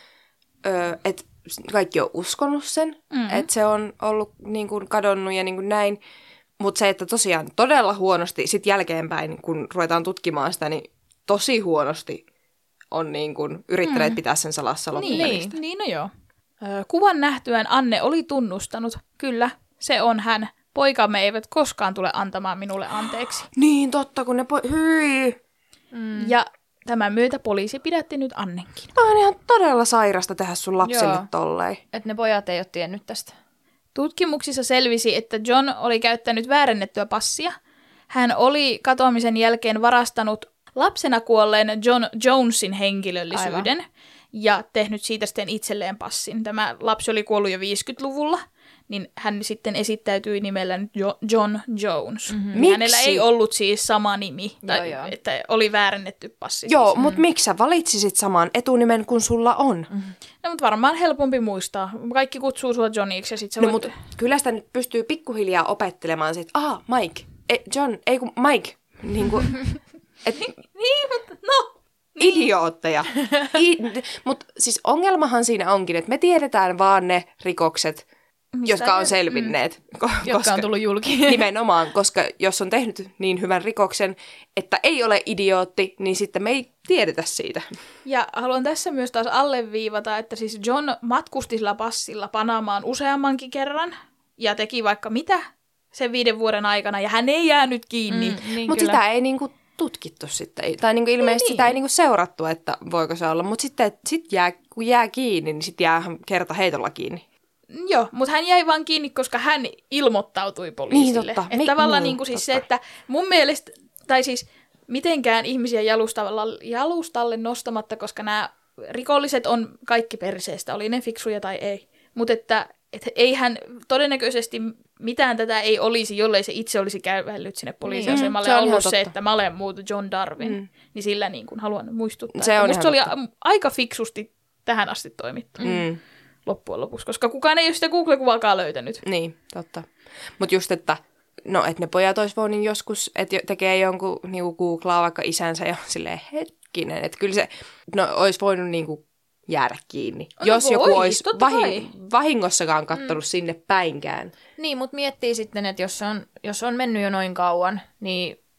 Speaker 4: että kaikki on uskonut sen, mm. että se on ollut niinku, kadonnut ja niinku, näin. Mutta se, että tosiaan todella huonosti, sitten jälkeenpäin, kun ruvetaan tutkimaan sitä, niin tosi huonosti on niinku, yrittäneet mm. pitää sen salassa loppupelistä.
Speaker 3: Niin, niin, no joo. Ö, kuvan nähtyään Anne oli tunnustanut, kyllä, se on hän. Poikamme eivät koskaan tule antamaan minulle anteeksi.
Speaker 4: Niin, totta, kun ne po- hyi.
Speaker 3: Mm. Ja tämän myötä poliisi pidätti nyt Annenkin.
Speaker 4: On ihan todella sairasta tehdä sun lapsille
Speaker 5: Joo.
Speaker 4: tolleen.
Speaker 5: Että ne pojat ei ole tiennyt tästä.
Speaker 3: Tutkimuksissa selvisi, että John oli käyttänyt väärennettyä passia. Hän oli katoamisen jälkeen varastanut lapsena kuolleen John Jonesin henkilöllisyyden Aivan. ja tehnyt siitä sitten itselleen passin. Tämä lapsi oli kuollut jo viisikymmentäluvulla, niin hän sitten esittäytyi nimellä jo- John Jones. Mm-hmm.
Speaker 4: Miksi?
Speaker 3: Hänellä ei ollut siis sama nimi, tai
Speaker 5: Joo, joo.
Speaker 3: että oli väärennetty passi.
Speaker 4: Joo,
Speaker 3: siis.
Speaker 4: mutta miksi sä valitsisit saman etunimen kuin sulla on?
Speaker 5: Mm-hmm.
Speaker 3: No, mutta varmaan helpompi muistaa. Kaikki kutsuu sua Johniksi ja sit sä
Speaker 4: No,
Speaker 3: voit...
Speaker 4: mutta kyllä sitä nyt pystyy pikkuhiljaa opettelemaan siitä, aha, Mike, e, John, ei kun Mike, niin kuin, et,
Speaker 3: Niin, mutta no...
Speaker 4: idiootteja. I, mutta siis ongelmahan siinä onkin, että me tiedetään vaan ne rikokset,
Speaker 3: Mistä
Speaker 4: jotka on
Speaker 3: ne-
Speaker 4: selvinneet. Mm. Ko-
Speaker 5: Jotka on tullut julki.
Speaker 4: Nimenomaan, koska jos on tehnyt niin hyvän rikoksen, että ei ole idiootti, niin sitten me ei tiedetä siitä.
Speaker 3: Ja haluan tässä myös taas alleviivata, että siis John matkusti sillä passilla Panamaan useammankin kerran ja teki vaikka mitä sen viiden vuoden aikana ja hän ei jäänyt kiinni.
Speaker 5: Mm, niin
Speaker 4: Mutta
Speaker 5: kyllä.
Speaker 4: sitä ei niinku tutkittu sitten, tai niinku ilmeisesti
Speaker 3: niin.
Speaker 4: sitä ei niinku seurattu, että voiko se olla. Mutta sitten sit jää, kun jää kiinni, niin sitten jää kerta heitolla kiinni.
Speaker 3: Joo, mutta hän jäi vaan kiinni, koska hän ilmoittautui poliisille.
Speaker 4: Niin, totta.
Speaker 3: Että
Speaker 4: Mi-
Speaker 3: tavallaan
Speaker 4: niin,
Speaker 3: niin kuin siis
Speaker 4: totta.
Speaker 3: se, että mun mielestä, tai siis mitenkään ihmisiä jalustalle, jalustalle nostamatta, koska nämä rikolliset on kaikki perseestä, oli ne fiksuja tai ei. Mutta että, että eihän todennäköisesti mitään tätä ei olisi, jollei se itse olisi kävellyt sinne poliisiasemalle
Speaker 4: Mm, se
Speaker 3: ja
Speaker 4: on ihan
Speaker 3: ollut se,
Speaker 4: totta.
Speaker 3: että mä olen muuta John Darwin.
Speaker 4: Mm.
Speaker 3: Niin sillä niin kuin haluan muistuttaa.
Speaker 4: Se
Speaker 3: että
Speaker 4: on
Speaker 3: musta
Speaker 4: ihan
Speaker 3: se oli
Speaker 4: totta.
Speaker 3: a- aika fiksusti tähän asti toimittu.
Speaker 4: Mm.
Speaker 3: Loppujen lopuksi, koska kukaan ei ole sitä Google-kuvaakaan löytänyt.
Speaker 4: Niin, totta. Mutta just, että no, et ne pojat olisi voinut joskus, että tekee jonkun, niinku googlaa vaikka isänsä ja silleen hetkinen, että kyllä se, no, olisi voinut niinku jäädä kiinni.
Speaker 3: No
Speaker 4: jos
Speaker 3: vois,
Speaker 4: joku olisi
Speaker 3: totta
Speaker 4: vahi-
Speaker 3: kai.
Speaker 4: vahingossakaan kattonut mm. sinne päinkään.
Speaker 5: Niin, mutta miettii sitten, että jos on, jos on mennyt jo noin kauan, niin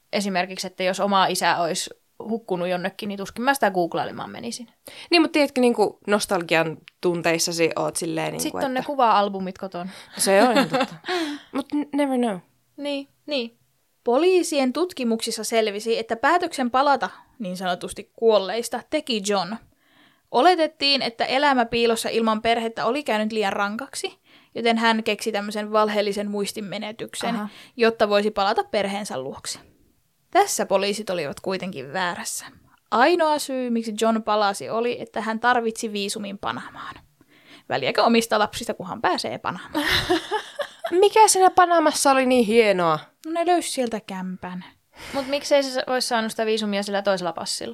Speaker 5: esimerkiksi, että jos oma isä olisi hukkunut jonnekin, niin tuskin mä sitä googlailemaan menisin.
Speaker 4: Niin, mutta tiedätkö, niin kuin nostalgian tunteissasi oot silleen... Niin
Speaker 5: Sitten
Speaker 4: kuin,
Speaker 5: on
Speaker 4: että...
Speaker 5: ne kuva-albumit kotona.
Speaker 4: Se on ihan totta. Mutta never know.
Speaker 5: Niin, niin.
Speaker 3: Poliisien tutkimuksissa selvisi, että päätöksen palata niin sanotusti kuolleista teki John. Oletettiin, että elämä piilossa ilman perhettä oli käynyt liian rankaksi, joten hän keksi tämmöisen valheellisen muistinmenetyksen, Aha. jotta voisi palata perheensä luokse. Tässä poliisit olivat kuitenkin väärässä. Ainoa syy, miksi John palasi, oli, että hän tarvitsi viisumin Panamaan. Väliäkö omista lapsista, kunhan pääsee Panamaan.
Speaker 4: Mikä siinä Panamassa oli niin hienoa?
Speaker 3: No ne löysi sieltä kämpän.
Speaker 5: Mutta miksei se olisi saanut sitä viisumia sillä toisella passilla?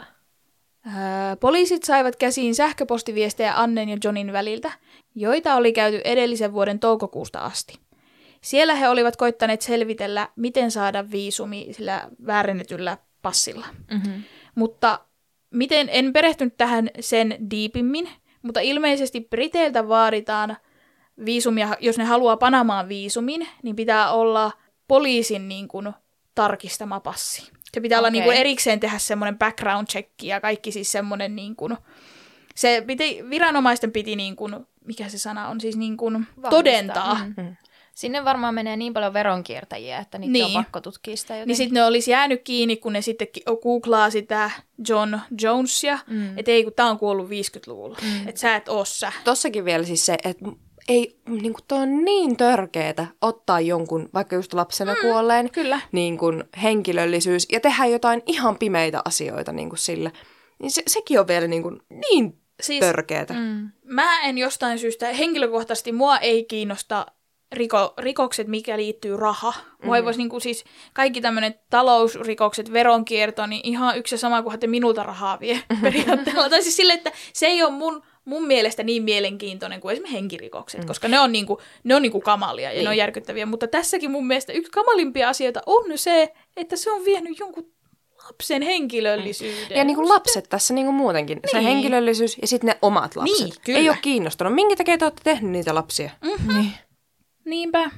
Speaker 3: Öö, poliisit saivat käsiin sähköpostiviestejä Annen ja Johnin väliltä, joita oli käyty edellisen vuoden toukokuusta asti. Siellä he olivat koittaneet selvitellä, miten saada viisumi sillä väärennetyllä passilla. Mm-hmm. Mutta miten, en perehtynyt tähän sen diipimmin, mutta ilmeisesti Briteiltä vaaditaan viisumia, jos ne haluaa Panamaan viisumin, niin pitää olla poliisin niin kuin tarkistama passi. Se pitää okay. olla niin kuin erikseen tehdä semmoinen background check ja kaikki siis semmoinen niin kuin, se piti, viranomaisten piti niin kuin, mikä se sana on, siis niin kuin todentaa.
Speaker 5: Mm-hmm. Sinne varmaan menee niin paljon veronkiertäjiä, että niitä niin. on pakko tutkia sitä jotenkin.
Speaker 3: Niin sitten ne olisi jäänyt kiinni, kun ne sitten googlaa sitä John Jonesia, mm. että ei kun tää on kuollut viisikymmentäluvulla, mm. että sä et oo sä.
Speaker 4: Tossakin vielä siis se, että ei, niin kuin tuo on niin törkeetä ottaa jonkun, vaikka just lapsena mm, kuolleen,
Speaker 3: kyllä.
Speaker 4: Niin kuin henkilöllisyys ja tehdä jotain ihan pimeitä asioita niin kuin sillä. Niin se, sekin on vielä niin, kuin niin siis, törkeetä. Mm.
Speaker 3: Mä en jostain syystä, henkilökohtaisesti mua ei kiinnosta riko, rikokset, mikä liittyy raha. Mua mm-hmm. ei voisi niin kuin siis kaikki tämmöinen talousrikokset, veronkierto, niin ihan yksi ja sama kuin te minulta rahaa vie periaatteella. Tai siis sille, että se ei ole mun... mun mielestä niin mielenkiintoinen kuin esimerkiksi henkirikokset, mm. koska ne on, niinku, ne on niinku kamalia ja niin. ne on järkyttäviä. Mutta tässäkin mun mielestä yksi kamalimpia asioita on se, että se on vienyt jonkun lapsen henkilöllisyyden.
Speaker 4: Ja niin kuin lapset tässä niin kuin muutenkin. Niin. Se henkilöllisyys ja sitten ne omat lapset.
Speaker 3: Niin, kyllä.
Speaker 4: Ei ole kiinnostunut. Minkä takia te olette tehnyt niitä lapsia?
Speaker 3: Mm-hmm. Niin. Niinpä.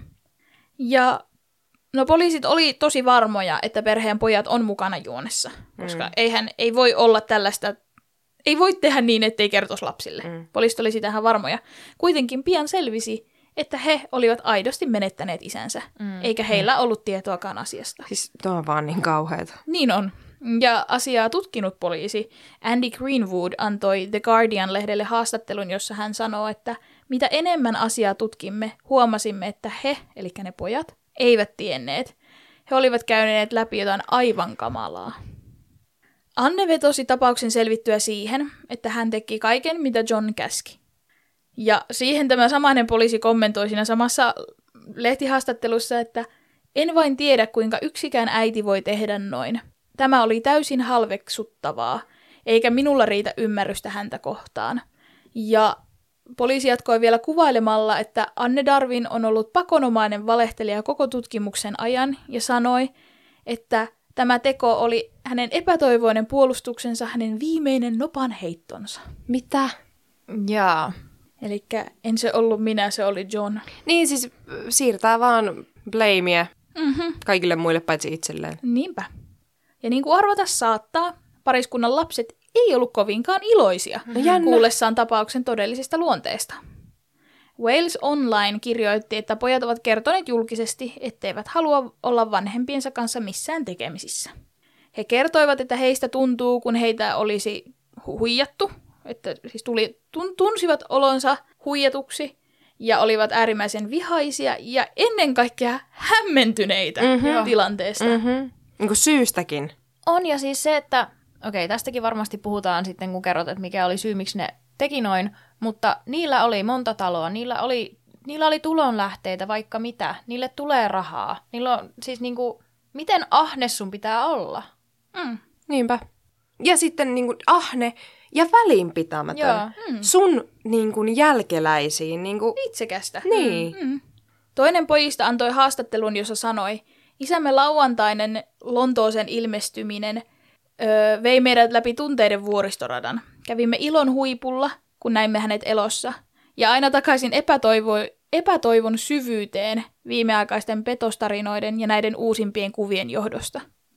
Speaker 3: Ja no poliisit oli tosi varmoja, että perheen pojat on mukana juonessa, koska mm. eihän, ei voi olla tällaista... Ei voi tehdä niin, ettei kertoisi lapsille. Mm. Poliisit oli sitähän varmoja. Kuitenkin pian selvisi, että he olivat aidosti menettäneet isänsä, mm. eikä heillä mm. ollut tietoakaan asiasta.
Speaker 4: Siis tuo on vaan niin kauheata.
Speaker 3: Niin on. Ja asiaa tutkinut poliisi Andy Greenwood antoi The Guardian-lehdelle haastattelun, jossa hän sanoo, että mitä enemmän asiaa tutkimme, huomasimme, että he, eli ne pojat, eivät tienneet. He olivat käyneet läpi jotain aivan kamalaa. Anne vetosi tapauksen selvittyä siihen, että hän teki kaiken, mitä John käski. Ja siihen tämä samainen poliisi kommentoi siinä samassa lehtihaastattelussa, että en vain tiedä, kuinka yksikään äiti voi tehdä noin. Tämä oli täysin halveksuttavaa, eikä minulla riitä ymmärrystä häntä kohtaan. Ja poliisi jatkoi vielä kuvailemalla, että Anne Darwin on ollut pakonomainen valehtelija koko tutkimuksen ajan ja sanoi, että tämä teko oli hänen epätoivoinen puolustuksensa, hänen viimeinen nopan heittonsa.
Speaker 4: Mitä?
Speaker 5: Jaa.
Speaker 3: Elikkä en se ollut minä, se oli John.
Speaker 4: Niin siis siirtää vaan blameä
Speaker 3: mm-hmm.
Speaker 4: kaikille muille paitsi itselleen.
Speaker 3: Niinpä. Ja niin kuin arvata saattaa, pariskunnan lapset ei ollut kovinkaan iloisia
Speaker 4: no,
Speaker 3: kuullessaan tapauksen todellisesta luonteesta. Wales Online kirjoitti, että pojat ovat kertoneet julkisesti, etteivät halua olla vanhempiensa kanssa missään tekemisissä. He kertoivat, että heistä tuntuu, kun heitä olisi huijattu, että siis tuli, tun, tunsivat olonsa huijatuksi ja olivat äärimmäisen vihaisia ja ennen kaikkea hämmentyneitä mm-hmm. tilanteesta.
Speaker 4: Mm-hmm. Niin kuin syystäkin.
Speaker 5: On ja siis se, että okei, tästäkin varmasti puhutaan sitten, kun kerrot, että mikä oli syy, miksi ne teki noin, mutta niillä oli monta taloa, niillä oli, niillä oli tulonlähteitä, vaikka mitä, niille tulee rahaa. Niillä on siis niinku, miten ahne sun pitää olla?
Speaker 3: Mm.
Speaker 4: Niinpä. Ja sitten niinku ahne ja välinpitämätön.
Speaker 3: Mm.
Speaker 4: Sun niinku jälkeläisiin. Niinku...
Speaker 3: Itsekästä.
Speaker 4: Niin.
Speaker 3: Mm. Toinen pojista antoi haastattelun, jossa sanoi, isämme lauantainen Lontooseen ilmestyminen öö, vei meidät läpi tunteiden vuoristoradan. Kävimme ilon huipulla, kun näimme hänet elossa, ja aina takaisin epätoivo- epätoivon syvyyteen viimeaikaisten petostarinoiden ja näiden uusimpien kuvien johdosta.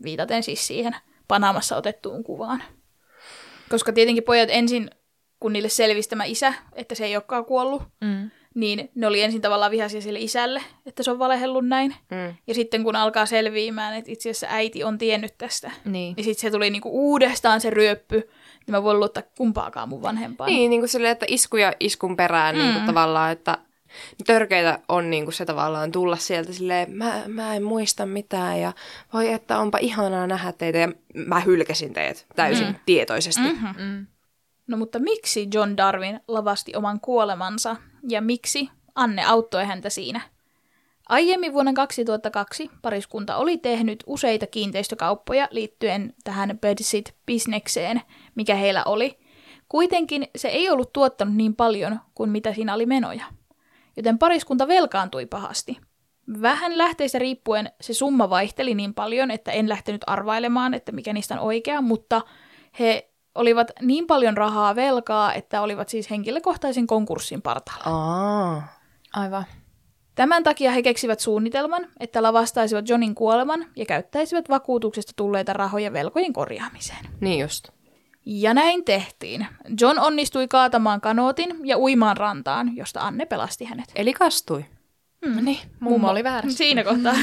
Speaker 3: viitaten siis siihen Panamassa otettuun kuvaan. Koska tietenkin pojat ensin, kun niille selvisi tämä isä, että se ei olekaan kuollut, mm. niin ne oli ensin tavallaan vihaisia sille isälle, että se on valehellut näin. Mm. Ja sitten kun alkaa selviämään, että itse asiassa äiti on tiennyt tästä, niin, niin sitten se tuli niinku uudestaan se ryöppy, niin mä voin luottaa kumpaakaan mun vanhempaan.
Speaker 4: Niin, niin kuin silleen, että isku ja iskun perään mm. niin kuin tavallaan, että törkeitä on niin kuin se tavallaan tulla sieltä silleen, mä, mä en muista mitään ja voi, että onpa ihanaa nähdä teitä ja mä hylkäsin teidät täysin mm. tietoisesti.
Speaker 3: Mm-hmm. Mm. No mutta miksi John Darwin lavasti oman kuolemansa ja miksi Anne auttoi häntä siinä? Aiemmin vuonna kaksituhattakaksi pariskunta oli tehnyt useita kiinteistökauppoja liittyen tähän bedsit-bisnekseen, mikä heillä oli. Kuitenkin se ei ollut tuottanut niin paljon kuin mitä siinä oli menoja. Joten pariskunta velkaantui pahasti. Vähän lähteistä riippuen se summa vaihteli niin paljon, että en lähtenyt arvailemaan, että mikä niistä on oikea, mutta he olivat niin paljon rahaa velkaa, että olivat siis henkilökohtaisen konkurssin partaalla.
Speaker 4: Aa,
Speaker 5: aivan.
Speaker 3: Tämän takia he keksivät suunnitelman, että lavastaisivat Johnin kuoleman ja käyttäisivät vakuutuksesta tulleita rahoja velkojen korjaamiseen.
Speaker 4: Niin just.
Speaker 3: Ja näin tehtiin. John onnistui kaatamaan kanootin ja uimaan rantaan, josta Anne pelasti hänet.
Speaker 4: Eli kastui.
Speaker 3: Hmm.
Speaker 5: Niin, mummo oli väärässä.
Speaker 3: Siinä kohtaa.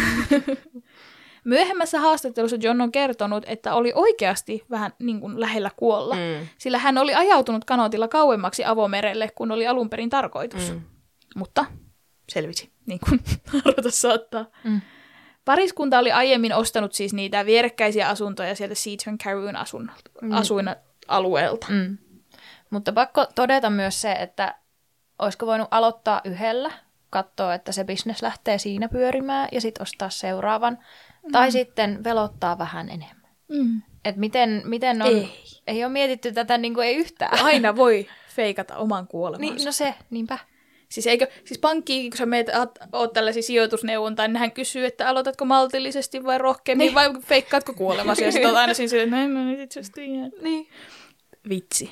Speaker 3: Myöhemmässä haastattelussa John on kertonut, että oli oikeasti vähän niin kuin lähellä kuolla, mm. sillä hän oli ajautunut kanootilla kauemmaksi avomerelle, kun oli alun perin tarkoitus. Mm. Mutta selvisi, niin kuin arvata saattaa. Mm. Pariskunta oli aiemmin ostanut siis niitä vierekkäisiä asuntoja sieltä Seaton Carewn mm. asuinalueelta.
Speaker 5: Mm. Mutta pakko todeta myös se, että olisiko voinut aloittaa yhdellä, katsoa, että se business lähtee siinä pyörimään ja sitten ostaa seuraavan. Mm. Tai sitten velottaa vähän enemmän. Mm. Että miten, miten on...
Speaker 3: Ei.
Speaker 5: Ei ole mietitty tätä niin kuin ei yhtään.
Speaker 3: Aina voi feikata oman kuolemansa.
Speaker 5: Niin, no se, niinpä.
Speaker 3: Siis, eikö, siis pankkiin, kun sä meet, oot tällaisia sijoitusneuvontaan, niin nehän kysyy, että aloitatko maltillisesti vai rohkeammin niin. vai feikkaatko kuolemasi. Ja sitten oot aina siinä, että näin mä nyt itse asiassa tiedän.
Speaker 5: Niin.
Speaker 3: Vitsi.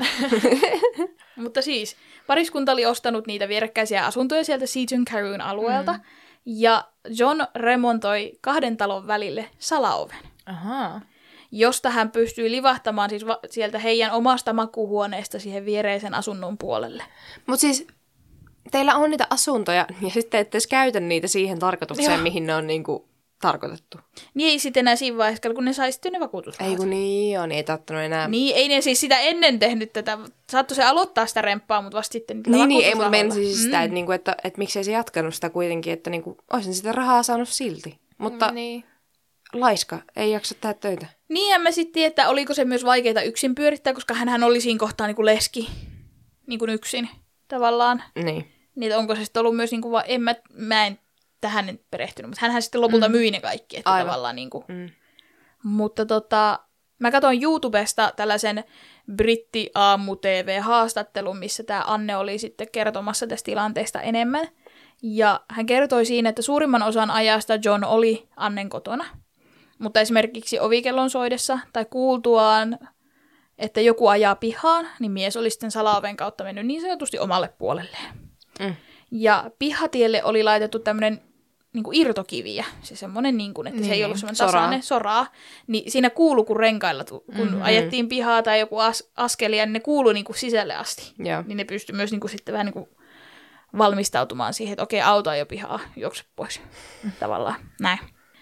Speaker 3: Mutta siis, pariskunta oli ostanut niitä vierekkäisiä asuntoja sieltä Seaton Carewn alueelta. Mm. Ja John remontoi kahden talon välille salaoven,
Speaker 5: Aha.
Speaker 3: josta hän pystyi livahtamaan siis va- sieltä heidän omasta makuuhuoneesta siihen viereisen asunnon puolelle.
Speaker 4: Mutta siis teillä on niitä asuntoja ja sitten ette edes käytä niitä siihen tarkoitukseen, Joo. mihin ne on niinku tarkoitettu.
Speaker 3: Niin ei sitten enää siinä vaiheessa, kun ne sai sitten ne vakuutusrahat.
Speaker 4: Ei kun niin joo, niin ei tarttunut enää.
Speaker 3: Niin, ei ne siis sitä ennen tehnyt tätä. Saattoi se aloittaa sitä remppaa, mutta vasta sitten
Speaker 4: Niin, niin ei, mutta menisin siis sitä, mm. että, niinku, että, että miksei se jatkanut sitä kuitenkin, että niinku, olisin sitä rahaa saanut silti. Mutta
Speaker 5: niin.
Speaker 4: laiska, ei jaksa tehdä töitä.
Speaker 3: Niin, en mä sitten tiedä, että oliko se myös vaikeaa yksin pyörittää, koska hänhän oli siinä kohtaa niinku leski niinku yksin tavallaan.
Speaker 4: Niin.
Speaker 3: Niin onko se sitten ollut myös, niinku, va- en mä, mä en tähän perehtynyt, mutta hänhän sitten lopulta mm. myi ne kaikki. Että tavallaan, niinku. mm. Mutta tota, mä katsoin YouTubesta tällaisen britti-aamu-T V-haastattelun, missä tämä Anne oli sitten kertomassa tästä tilanteesta enemmän. Ja hän kertoi siinä, että suurimman osan ajasta John oli Annen kotona. Mutta esimerkiksi ovikellon soidessa tai kuultuaan, että joku ajaa pihaan, niin mies oli sitten salaoven kautta mennyt niin sanotusti omalle puolelleen. Mm. Ja pihatielle oli laitettu tämmöinen niin kuin irtokiviä, se semmoinen, niin kuin, että niin, se ei ollut semmoinen tasainen, soraa. Niin siinä kuului, kun renkailla, kun mm-hmm. ajettiin pihaa tai joku as- askelia, niin ne kuului niin kuin sisälle asti. Yeah. Niin ne pystyi myös niin kuin sitten vähän niin kuin valmistautumaan siihen, että okei, auto on jo pihaa, juokse pois. Mm. Tavallaan näin.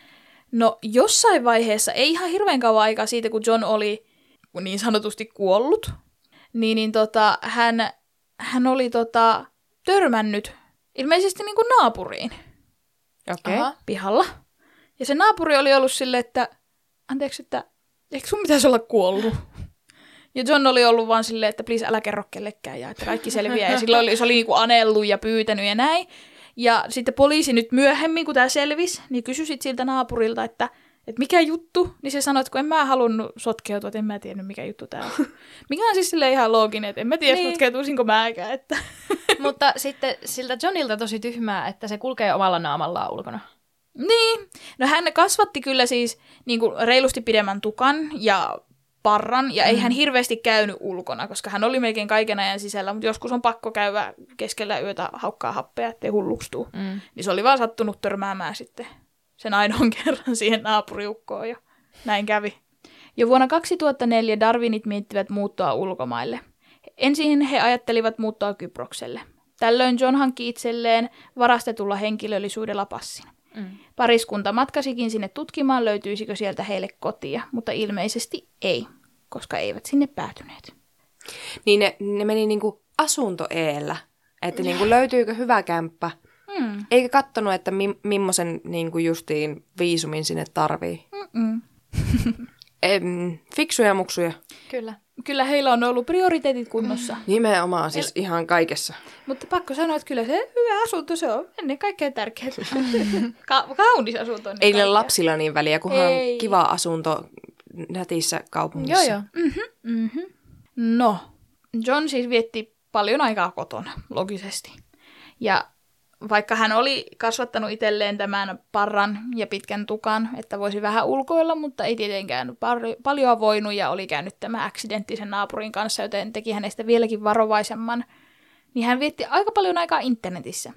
Speaker 3: No jossain vaiheessa, ei ihan hirveän kauan aikaa siitä, kun John oli niin sanotusti kuollut, niin, niin tota, hän, hän oli tota, törmännyt ilmeisesti niin kuin naapuriin.
Speaker 4: Okei. Okay.
Speaker 3: Pihalla. Ja se naapuri oli ollut silleen, että anteeksi, että eikö sun pitäisi olla kuollut? Ja John oli ollut vaan silleen, että please älä kerro kellekään ja että kaikki selviää. Ja silloin oli, se oli niinku anellut ja pyytänyt ja näin. Ja sitten poliisi nyt myöhemmin, kun tämä selvisi, niin kysyi sit siltä naapurilta, että, että mikä juttu? Niin se sanoi, että kun en mä halunnut sotkeutua, että en mä tiennyt mikä juttu tää on. Mikä on siis silleen ihan looginen, että en mä tiedä, niin. sotkeutuisinko mäkään. Että.
Speaker 5: Mutta sitten siltä Johnilta tosi tyhmää, että se kulkee omalla naamallaan ulkona.
Speaker 3: Niin. No hän kasvatti kyllä siis niin kuin reilusti pidemmän tukan ja parran, ja ei mm. hän hirveästi käynyt ulkona, koska hän oli melkein kaiken ajan sisällä, mutta joskus on pakko käydä keskellä yötä haukkaa happea, ettei hullukstuu. Mm. Niin se oli vaan sattunut törmäämään sitten sen ainoan kerran siihen naapuriukkoon, ja näin kävi. Jo vuonna kaksituhattaneljä Darwinit miettivät muuttoa ulkomaille. Ensin he ajattelivat muuttoa Kyprokselle. Tällöin John hankki itselleen varastetulla henkilöllisyydellä passin. Mm. Pariskunta matkasikin sinne tutkimaan, löytyisikö sieltä heille kotia, mutta ilmeisesti ei, koska eivät sinne päätyneet.
Speaker 4: Niin ne, ne meni niinku asunto-eellä, että niinku löytyykö hyvä kämppä, mm. eikä kattonut, että mi, millaisen niinku justiin viisumin sinne tarvii. em, fiksuja muksuja.
Speaker 5: Kyllä.
Speaker 3: Kyllä heillä on ollut prioriteetit kunnossa.
Speaker 4: Nimenomaan, siis El... ihan kaikessa.
Speaker 3: Mutta pakko sanoa, että kyllä se hyvä asunto, se on ennen kaikkea tärkeää. Ka- kaunis asunto.
Speaker 4: Ei niille lapsilla niin väliä, kunhan Ei. kiva asunto nätissä kaupungissa.
Speaker 3: Joo, joo. Mm-hmm, mm-hmm. No, John siis vietti paljon aikaa kotona, logisesti. Ja vaikka hän oli kasvattanut itselleen tämän parran ja pitkän tukan, että voisi vähän ulkoilla, mutta ei tietenkään par- paljon voinut ja oli käynyt tämä accidenttisen naapurin kanssa, joten teki hänestä vieläkin varovaisemman, niin hän vietti aika paljon aikaa internetissä.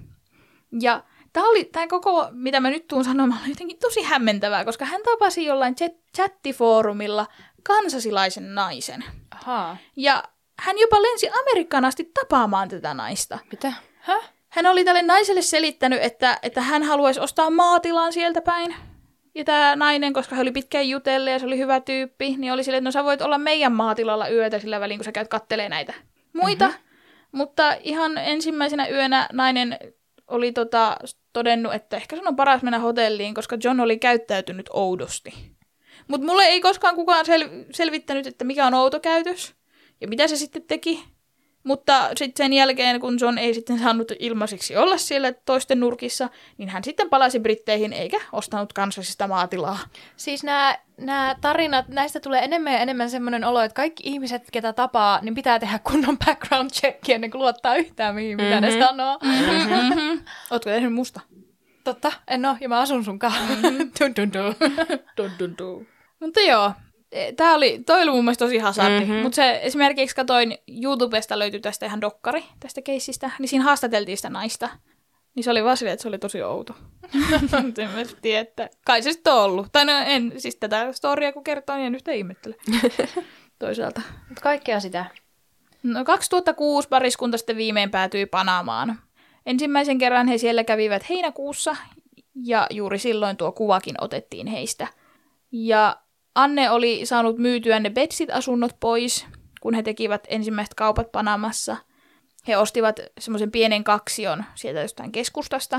Speaker 3: Ja tämä oli, tämä koko, mitä mä nyt tuun sanomaan, oli jotenkin tosi hämmentävää, koska hän tapasi jollain chattifoorumilla kansasilaisen naisen.
Speaker 5: Aha.
Speaker 3: Ja hän jopa lensi Amerikkaan asti tapaamaan tätä naista.
Speaker 4: Mitä?
Speaker 5: Häh?
Speaker 3: Hän oli tälle naiselle selittänyt, että, että hän haluaisi ostaa maatilan sieltä päin. Ja tämä nainen, koska hän oli pitkään jutelle ja se oli hyvä tyyppi, niin oli silleen, että no sä voit olla meidän maatilalla yötä sillä välin, kun sä käyt kattelee näitä muita. Mm-hmm. Mutta ihan ensimmäisenä yönä nainen oli tota, todennut, että ehkä sun on paras mennä hotelliin, koska John oli käyttäytynyt oudosti. Mutta mulle ei koskaan kukaan sel- selvittänyt, että mikä on outo käytös ja mitä se sitten teki. Mutta sitten sen jälkeen, kun John ei sitten saanut ilmaiseksi olla siellä toisten nurkissa, niin hän sitten palasi Britteihin eikä ostanut kansallisesta maatilaa.
Speaker 5: Siis nämä, nämä tarinat, näistä tulee enemmän ja enemmän semmoinen olo, että kaikki ihmiset, ketä tapaa, niin pitää tehdä kunnon background check ennen kuin luottaa yhtään mihin, mitä mm-hmm. ne sanoo.
Speaker 3: Mm-hmm. Ootko tehnyt musta?
Speaker 5: Totta, en oo, ja mä asun sun kanssa.
Speaker 3: Mm-hmm. dun, dun, dun. dun, dun, dun. Mutta joo. Tää oli, toi oli mun mielestä tosi hasardi, mm-hmm. mutta se esimerkiksi katoin YouTubesta löytyi tästä ihan dokkari tästä keissistä, niin siinä haastateltiin sitä naista. Niin se oli vaan silleen, että se oli tosi outo. Mutta en mä tiedä, että kai se sitten on ollut. Tai no en, siis tätä storia kun kertoo, niin en yhtä ihmettele toisaalta.
Speaker 5: Mutta kaikkea sitä.
Speaker 3: No kaksituhattakuusi pariskunta sitten viimein päätyi Panamaan. Ensimmäisen kerran he siellä kävivät heinäkuussa ja juuri silloin tuo kuvakin otettiin heistä. Ja Anne oli saanut myytyä ne Betsit-asunnot pois, kun he tekivät ensimmäiset kaupat Panamassa. He ostivat semmoisen pienen kaksion sieltä jostain keskustasta.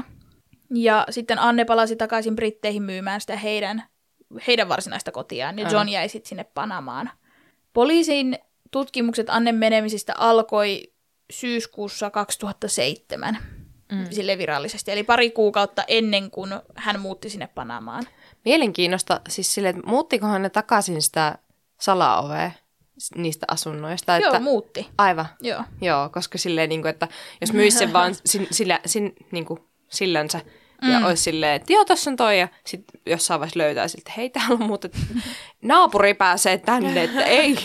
Speaker 3: Ja sitten Anne palasi takaisin Britteihin myymään sitä heidän, heidän varsinaista kotiaan, ja John jäi sitten sinne Panamaan. Poliisin tutkimukset Annen menemisistä alkoi syyskuussa kaksituhattaseitsemän, mm. sille virallisesti, eli pari kuukautta ennen kuin hän muutti sinne Panamaan.
Speaker 4: Mielenkiinnosta siis silleen, että muuttikohan ne takaisin sitä salaovea niistä asunnoista?
Speaker 3: Joo,
Speaker 4: että...
Speaker 3: muutti.
Speaker 4: Aivan?
Speaker 3: Joo.
Speaker 4: Joo, koska silleen, niin kuin, että jos myisi sen vaan sin, sillä, sin, niin kuin sillänsä ja mm. olisi silleen, että joo, tossa on toi ja sitten jossain vaiheessa löytää siltä, että hei, täällä on muuta, naapuri pääsee tänne, että ei.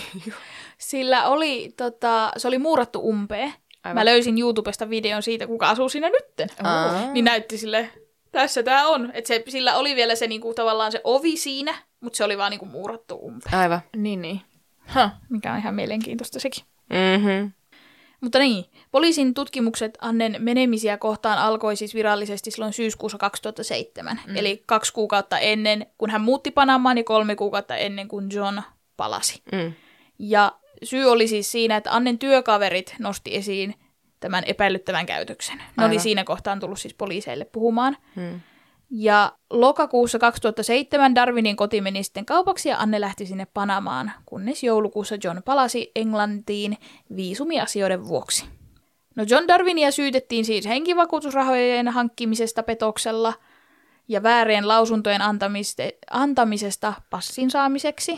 Speaker 3: Sillä oli, tota, se oli muurattu umpeen. Aivan. Mä löysin YouTubesta videon siitä, kuka asuu siinä nytten. Oh. Niin näytti silleen, tässä tää on. Että se, sillä oli vielä se niinku, tavallaan se ovi siinä, mutta se oli vaan niinku muurattu umpeen.
Speaker 4: Aivan.
Speaker 3: Niin, niin. Huh, mikä on ihan mielenkiintoista sekin.
Speaker 4: Mm-hmm.
Speaker 3: Mutta niin, poliisin tutkimukset Annen menemisiä kohtaan alkoi siis virallisesti silloin syyskuussa kaksituhattaseitsemän. Mm. Eli kaksi kuukautta ennen, kun hän muutti Panamaan, ja kolme kuukautta ennen kuin John palasi. Mm. Ja syy oli siis siinä, että Annen työkaverit nosti esiin tämän epäilyttävän käytöksen. Ne Aivan. oli siinä kohtaan tullut siis poliiseille puhumaan. Mm. Ja lokakuussa kaksituhattaseitsemän Darwinin koti meni sitten kaupaksi ja Anne lähti sinne Panamaan, kunnes joulukuussa John palasi Englantiin viisumiasioiden vuoksi. No John Darwinia syytettiin siis henkivakuutusrahojen hankkimisesta petoksella ja väärien lausuntojen antamisesta passin saamiseksi.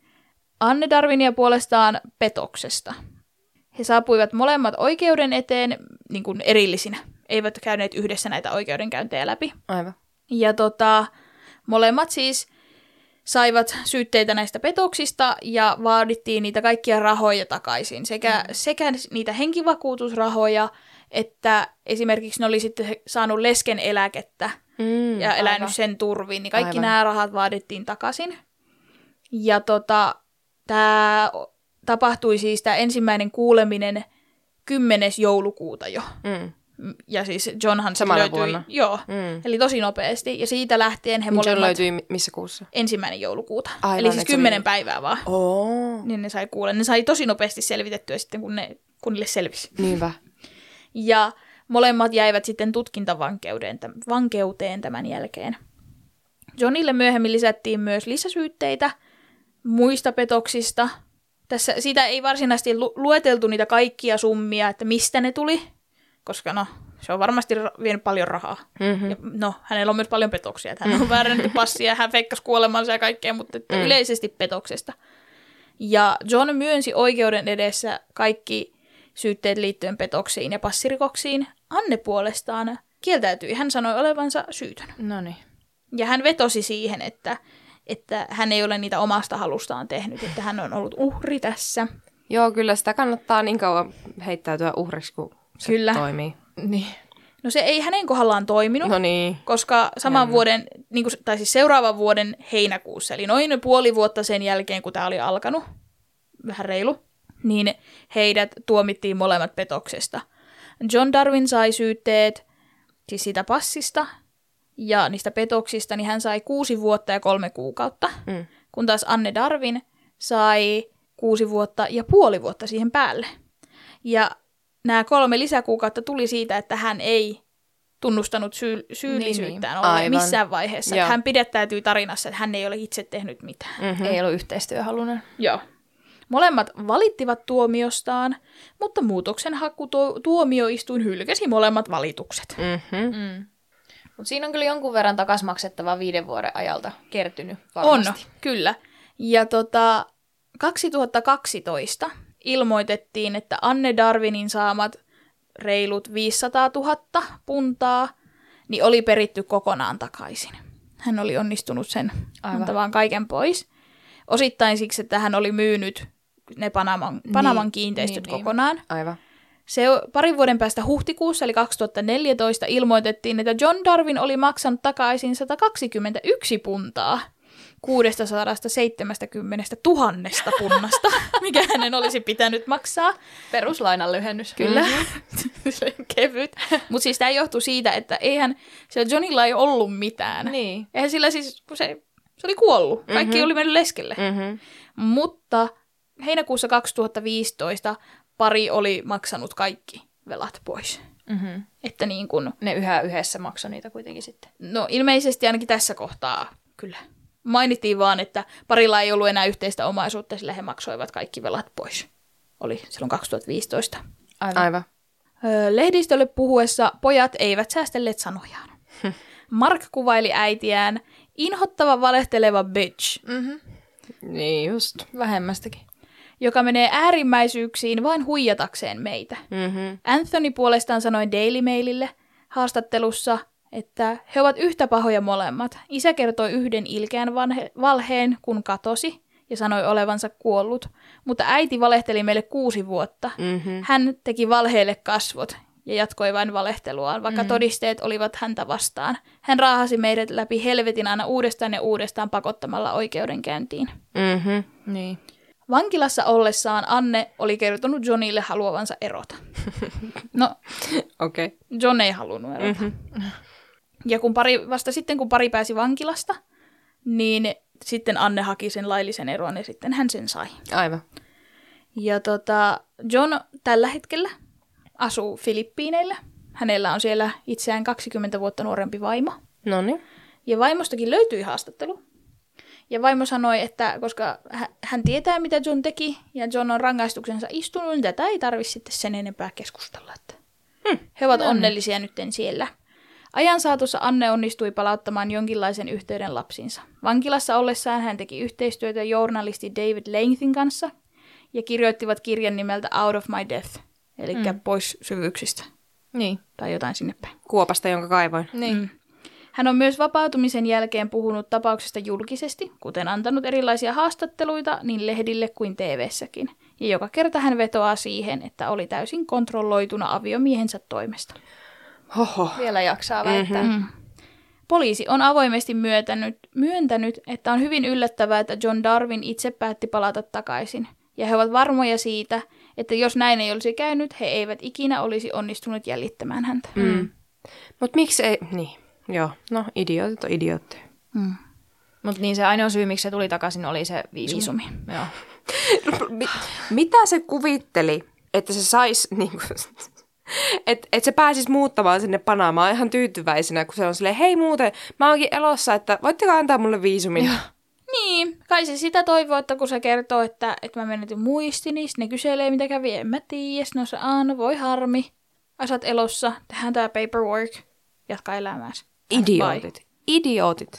Speaker 3: Anne Darwinia puolestaan petoksesta. He saapuivat molemmat oikeuden eteen niin kuin erillisinä, eivät käyneet yhdessä näitä oikeudenkäyntejä läpi.
Speaker 4: Aivan.
Speaker 3: Ja tota, molemmat siis saivat syytteitä näistä petoksista ja vaadittiin niitä kaikkia rahoja takaisin. Sekä, mm. sekä niitä henkivakuutusrahoja, että esimerkiksi ne oli sitten saanut lesken eläkettä mm, ja elänyt aivan. sen turviin. Niin kaikki aivan. nämä rahat vaadittiin takaisin. Ja tota, tämä tapahtui siis tämä ensimmäinen kuuleminen kymmenes joulukuuta jo.
Speaker 4: Mm.
Speaker 3: Ja siis Johnhan
Speaker 4: Samana
Speaker 3: löytyi,
Speaker 4: vuonna.
Speaker 3: Joo,
Speaker 4: Mm.
Speaker 3: eli tosi nopeasti. Ja siitä lähtien he
Speaker 4: John
Speaker 3: molemmat
Speaker 4: löytyi mi- missä kuussa?
Speaker 3: ensimmäinen joulukuuta.
Speaker 4: Aivan,
Speaker 3: eli siis
Speaker 4: et se
Speaker 3: kymmenen
Speaker 4: oli-
Speaker 3: päivää vaan.
Speaker 4: Oo.
Speaker 3: Niin ne sai kuulla. Ne sai tosi nopeasti selvitettyä sitten, kun, ne, kun niille selvisi.
Speaker 4: Niinpä.
Speaker 3: Ja molemmat jäivät sitten tutkintavankeuteen vankeuteen tämän jälkeen. Johnille myöhemmin lisättiin myös lisäsyytteitä muista petoksista. Tässä, siitä ei varsinaisesti lu- lueteltu niitä kaikkia summia, että mistä ne tuli, koska no, se on varmasti ra- vienyt paljon rahaa.
Speaker 4: Mm-hmm.
Speaker 3: Ja, no, hänellä on myös paljon petoksia. Että hän on väärännyt passia ja hän feikkasi kuolemansa ja kaikkea, mutta että
Speaker 4: Mm.
Speaker 3: yleisesti petoksesta. Ja John myönsi oikeuden edessä kaikki syytteet liittyen petoksiin ja passirikoksiin. Anne puolestaan kieltäytyi. Hän sanoi olevansa syytön.
Speaker 5: No niin.
Speaker 3: Ja hän vetosi siihen, että, että hän ei ole niitä omasta halustaan tehnyt, että hän on ollut uhri tässä.
Speaker 4: Joo, kyllä sitä kannattaa niin kauan heittäytyä uhriksi, kun se
Speaker 3: Kyllä.
Speaker 4: toimii.
Speaker 5: Niin.
Speaker 3: No se ei hänen kohdallaan toiminut,
Speaker 4: No niin.
Speaker 3: koska saman
Speaker 4: Jännä.
Speaker 3: vuoden, niin kuin, tai siis seuraavan vuoden heinäkuussa, eli noin puoli vuotta sen jälkeen, kun tämä oli alkanut, vähän reilu, niin heidät tuomittiin molemmat petoksesta. John Darwin sai syytteet siis siitä passista ja niistä petoksista, niin hän sai kuusi vuotta ja kolme kuukautta,
Speaker 4: Mm.
Speaker 3: kun taas Anne Darwin sai kuusi vuotta ja puoli vuotta siihen päälle. Ja nämä kolme lisäkuukautta tuli siitä, että hän ei tunnustanut syy- syyllisyyttään
Speaker 5: Niin,
Speaker 3: ollen
Speaker 4: aivan.
Speaker 3: missään vaiheessa. Että
Speaker 4: Joo.
Speaker 3: hän pidättäytyi tarinassa, että hän ei ole itse tehnyt mitään.
Speaker 4: Mm-hmm.
Speaker 5: Ei ollut yhteistyöhalunen.
Speaker 3: Joo. Molemmat valittivat tuomiostaan, mutta muutoksenhaku tuo- tuomioistuin hylkäsi molemmat valitukset.
Speaker 4: Mm-hmm.
Speaker 5: Mm. Mutta siinä on kyllä jonkun verran takasmaksettavaa viiden vuoden ajalta kertynyt
Speaker 3: On,
Speaker 5: varmasti.
Speaker 3: kyllä. Ja tota, kaksituhattakaksitoista ilmoitettiin, että Anne Darwinin saamat reilut viisisataatuhatta puntaa niin oli peritty kokonaan takaisin. Hän oli onnistunut sen
Speaker 5: Aivan.
Speaker 3: antamaan kaiken pois. Osittain siksi, että hän oli myynyt ne Panaman, Panaman
Speaker 5: Niin,
Speaker 3: kiinteistöt
Speaker 5: niin, niin.
Speaker 3: kokonaan.
Speaker 4: Aivan.
Speaker 3: Se parin vuoden päästä huhtikuussa, eli kaksituhattaneljätoista, ilmoitettiin, että John Darwin oli maksanut takaisin sata kaksikymmentäyksi puntaa kuusisataaseitsemänkymmentätuhatta punnasta, mikä hänen olisi pitänyt maksaa.
Speaker 5: Peruslainan lyhennys.
Speaker 3: Kyllä, mm-hmm. kevyt. Mutta siis tämä johtui siitä, että eihän sillä Johnilla ei ollut mitään.
Speaker 5: Niin.
Speaker 3: Eihän sillä siis, kun se, se oli kuollut. Kaikki
Speaker 4: Mm-hmm.
Speaker 3: oli mennyt leskelle.
Speaker 4: Mm-hmm.
Speaker 3: Mutta heinäkuussa kaksituhattaviisitoista pari oli maksanut kaikki velat pois.
Speaker 5: Mm-hmm.
Speaker 3: Että niin kun,
Speaker 5: Ne yhä yhdessä maksoi niitä kuitenkin sitten.
Speaker 3: no ilmeisesti ainakin tässä kohtaa kyllä. Mainittiin vaan, että parilla ei ollut enää yhteistä omaisuutta, sillä he maksoivat kaikki velat pois. Oli silloin kaksituhattaviisitoista.
Speaker 5: Aivan.
Speaker 4: Aivan.
Speaker 3: Öö, lehdistölle puhuessa pojat eivät säästelleet sanojaan. Mark kuvaili äitiään inhottava valehteleva bitch,
Speaker 5: Mm-hmm.
Speaker 4: Niin just.
Speaker 5: Vähemmästäkin.
Speaker 3: joka menee äärimmäisyyksiin vain huijatakseen meitä.
Speaker 4: Mm-hmm.
Speaker 3: Anthony puolestaan sanoi Daily Mailille haastattelussa, että he ovat yhtä pahoja molemmat. Isä kertoi yhden ilkeän vanhe- valheen, kun katosi ja sanoi olevansa kuollut, mutta äiti valehteli meille kuusi vuotta.
Speaker 4: Mm-hmm.
Speaker 3: Hän teki valheille kasvot ja jatkoi vain valehteluaan, vaikka mm. todisteet olivat häntä vastaan. Hän raahasi meidät läpi helvetin aina uudestaan ja uudestaan pakottamalla oikeudenkäyntiin.
Speaker 4: Mm-hmm.
Speaker 5: Niin.
Speaker 3: Vankilassa ollessaan Anne oli kertonut Johnille haluavansa erota. No,
Speaker 4: Okei. Okay.
Speaker 3: John ei halunnut erota.
Speaker 4: Mm-hmm.
Speaker 3: Ja kun pari, vasta sitten, kun pari pääsi vankilasta, niin sitten Anne haki sen laillisen eron ja sitten hän sen sai.
Speaker 4: Aivan.
Speaker 3: Ja tota, John tällä hetkellä asuu Filippiineillä. Hänellä on siellä itseään kaksikymmentä vuotta nuorempi vaimo.
Speaker 4: Noniin.
Speaker 3: Ja vaimostakin löytyi haastattelu. Ja vaimo sanoi, että koska hän tietää, mitä John teki, ja John on rangaistuksensa istunut, niin tätä ei tarvitse sitten sen enempää keskustella. Että
Speaker 4: Hmm.
Speaker 3: he ovat onnellisia nytten siellä. Ajan saatossa Anne onnistui palauttamaan jonkinlaisen yhteyden lapsiinsa. Vankilassa ollessaan hän teki yhteistyötä journalisti David Langthin kanssa ja kirjoittivat kirjan nimeltä Out of My Death, eli mm. pois syvyyksistä
Speaker 5: Niin.
Speaker 3: tai jotain sinne päin.
Speaker 4: Kuopasta, jonka kaivoin.
Speaker 5: Niin.
Speaker 3: Mm. Hän on myös vapautumisen jälkeen puhunut tapauksesta julkisesti, kuten antanut erilaisia haastatteluita niin lehdille kuin T V:ssäkin. Ja joka kerta hän vetoaa siihen, että oli täysin kontrolloituna aviomiehensä toimesta.
Speaker 4: Hoho.
Speaker 5: Vielä jaksaa väittää.
Speaker 3: Mm. Poliisi on avoimesti myöntänyt, myöntänyt, että on hyvin yllättävää, että John Darwin itse päätti palata takaisin. Ja he ovat varmoja siitä, että jos näin ei olisi käynyt, he eivät ikinä olisi onnistunut jäljittämään häntä.
Speaker 4: Mm. Mutta miksi ei... Niin, joo. No, idiootit on idiootteja.
Speaker 3: Mm.
Speaker 5: Mutta niin se ainoa syy, miksi se tuli takaisin, oli se viisumi.
Speaker 3: Viisumi.
Speaker 5: Joo.
Speaker 4: Mitä se kuvitteli, että se saisi... Niinku, että et se pääsisi muuttamaan sinne Panamaan ihan tyytyväisenä, kun se on silleen, hei muuten, mä oonkin elossa, että voitteko antaa mulle viisumin?
Speaker 3: Niin, kai se sitä toivoo, että kun se kertoo, että, että mä menetin muistini, niin ne kyselee, mitä kävi, en mä tiedä. No se aina, voi harmi. Ai sä oot elossa, tehdään tää paperwork, jatka elämääsi.
Speaker 4: Idiootit. Bye. Idiootit.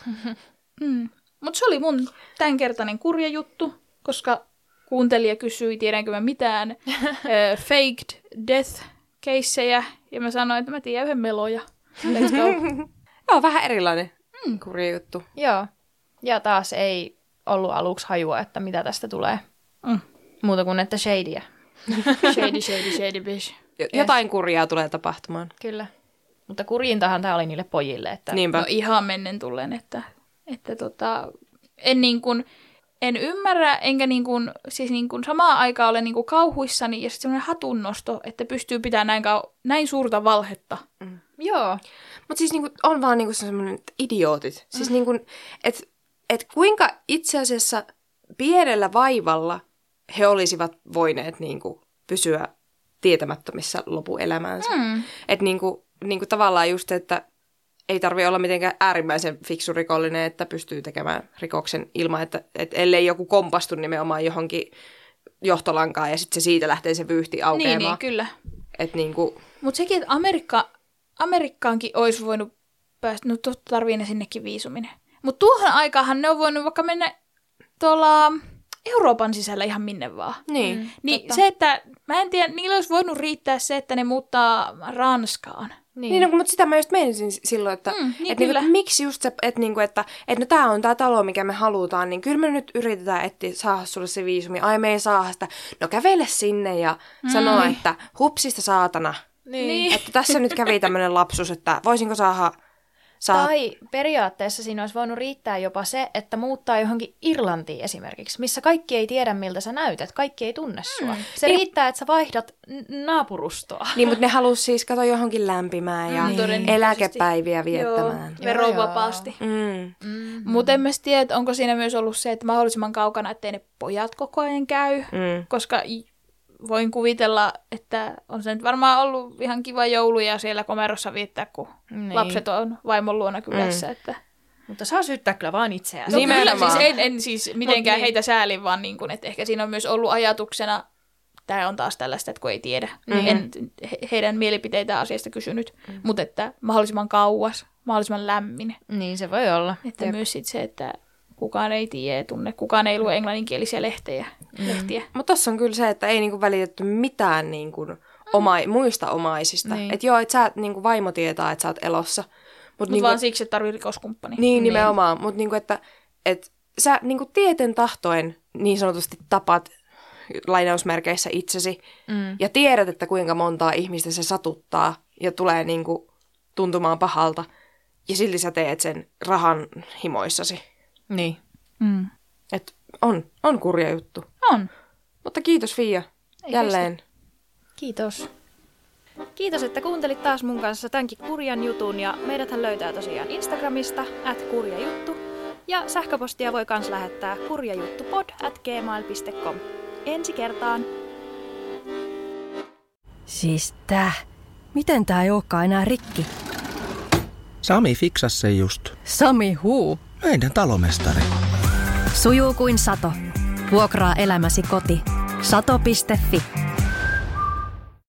Speaker 3: Mm. Mutta se oli mun tämänkertainen kurja juttu, koska kuuntelija kysyi, tiedänkö mä mitään uh, faked death-keissejä, ja mä sanoin, että mä tiedän yhden meloja. Let's go.
Speaker 4: Joo, vähän erilainen mm. kurja juttu.
Speaker 5: Joo. Ja taas ei ollut aluksi hajua, että mitä tästä tulee.
Speaker 3: Mm.
Speaker 5: Muuta kuin, että shadyä.
Speaker 3: Shady, shady, shady bitch.
Speaker 4: Jotain kurjaa tulee tapahtumaan.
Speaker 5: Kyllä. Mutta kurjintahan tämä oli niille pojille. Että...
Speaker 4: Niinpä.
Speaker 3: No ihan mennen tullen, että, että tota, en, niin kuin, en ymmärrä, enkä niin kuin, siis niin kuin samaan aikaan ole niin kuin kauhuissani ja sitten semmoinen hatunnosto, että pystyy pitämään näin, kau- näin suurta valhetta.
Speaker 4: Mm.
Speaker 5: Joo.
Speaker 4: Mutta siis niinku, on vaan niinku semmoinen idiootit. Siis mm. niinku, että et kuinka itse asiassa pienellä vaivalla he olisivat voineet niinku pysyä tietämättömissä lopuelämäänsä. Mm. Että niinku, niinku tavallaan just, että ei tarvitse olla mitenkään äärimmäisen fiksu rikollinen, että pystyy tekemään rikoksen ilman, että et ellei joku kompastu nimenomaan johonkin johtolankaan ja sitten se siitä lähtee se vyyhti aukeamaan.
Speaker 3: Niin, niin kyllä.
Speaker 4: Että niinku...
Speaker 3: Mutta sekin, että Amerikka, Amerikkaankin olisi voinut päästä, no totta tarvii ne sinnekin viisuminen. Mutta tuohon aikaanhan ne on voinut vaikka mennä tuolla Euroopan sisällä ihan minne vaan.
Speaker 4: Niin,
Speaker 3: mm, niin se, että mä en tiedä, niillä olisi voinut riittää se, että ne muuttaa Ranskaan.
Speaker 4: Niin, niin no, mutta sitä mä just menisin silloin, että,
Speaker 3: mm, niin
Speaker 4: että, niinku, että miksi just se, että, niinku, että, että no tää on tää talo, mikä me halutaan, niin kyllä me nyt yritetään etsiä, saada sulle se viisumi. Ai me ei saa sitä. No kävele sinne ja mm. sanoa, että hupsista saatana.
Speaker 5: Niin.
Speaker 4: Että tässä nyt kävi tämmönen lapsus, että voisinko saada... Saat...
Speaker 5: Tai periaatteessa siinä olisi voinut riittää jopa se, että muuttaa johonkin Irlantiin esimerkiksi, missä kaikki ei tiedä, miltä sä näytät, kaikki ei tunne sua. Mm. Se niin... riittää, että sä vaihdat n- naapurustoa.
Speaker 4: Niin, mutta ne halusi siis katsoa johonkin lämpimään ja mm. eläkepäiviä viettämään.
Speaker 3: Joo, verovapaasti.
Speaker 4: Mm. Mm.
Speaker 3: Mutta en mä tiedä, onko siinä myös ollut se, että mahdollisimman kaukana, ettei ne pojat koko ajan käy, mm. koska... Voin kuvitella, että on se nyt varmaan ollut ihan kiva jouluja siellä komerossa viettää, kun niin. lapset on vaimon luona kylässä. Mm. Että...
Speaker 5: Mutta saa syyttää kyllä vaan itseään.
Speaker 3: No kyllä, siis en, en siis mitenkään niin. heitä säälin, vaan niin kuin, että ehkä siinä on myös ollut ajatuksena, tämä on taas tällaista, että kun ei tiedä, mm-hmm. en he, heidän mielipiteitä asiasta kysynyt, mm. mutta että mahdollisimman kauas, mahdollisimman lämmin.
Speaker 5: Niin se voi olla.
Speaker 3: Että Jep. myös sit se, että... Kukaan ei tiedä, tunne. Kukaan ei lue englanninkielisiä lehtejä, mm. lehtiä.
Speaker 4: Mutta tossa on kyllä se, että ei niinku välitetty mitään niinku oma, mm. muista omaisista. Niin. Että joo, että sä niinku vaimo tietää, että sä oot elossa. Mutta
Speaker 3: Mut
Speaker 4: niinku,
Speaker 3: vaan siksi, että tarvii rikoskumppani.
Speaker 4: Niin, nimenomaan. Mutta niinku, että et sä niinku tieten tahtoen niin sanotusti tapat lainausmerkeissä itsesi. Mm. Ja tiedät, että kuinka montaa ihmistä se satuttaa ja tulee niinku tuntumaan pahalta. Ja silti sä teet sen rahan himoissasi.
Speaker 5: Niin.
Speaker 3: Mm.
Speaker 4: Et on, on kurja juttu.
Speaker 3: On.
Speaker 4: Mutta kiitos Fia.
Speaker 5: Ei
Speaker 4: jälleen.
Speaker 5: kestä. Kiitos. Kiitos, että kuuntelit taas mun kanssa tämänkin kurjan jutun ja meidäthän löytää tosiaan Instagramista at kurjajuttu ja sähköpostia voi kans lähettää kurjajuttupod at gmail piste com. Ensi kertaan.
Speaker 1: Siis tää. Miten tää ei olekaan enää rikki?
Speaker 2: Sami fiksasi sen just.
Speaker 1: Sami huu.
Speaker 2: Meidän talomestari.
Speaker 1: Sujuu kuin sato. Vuokraa elämäsi koti. sato piste fi.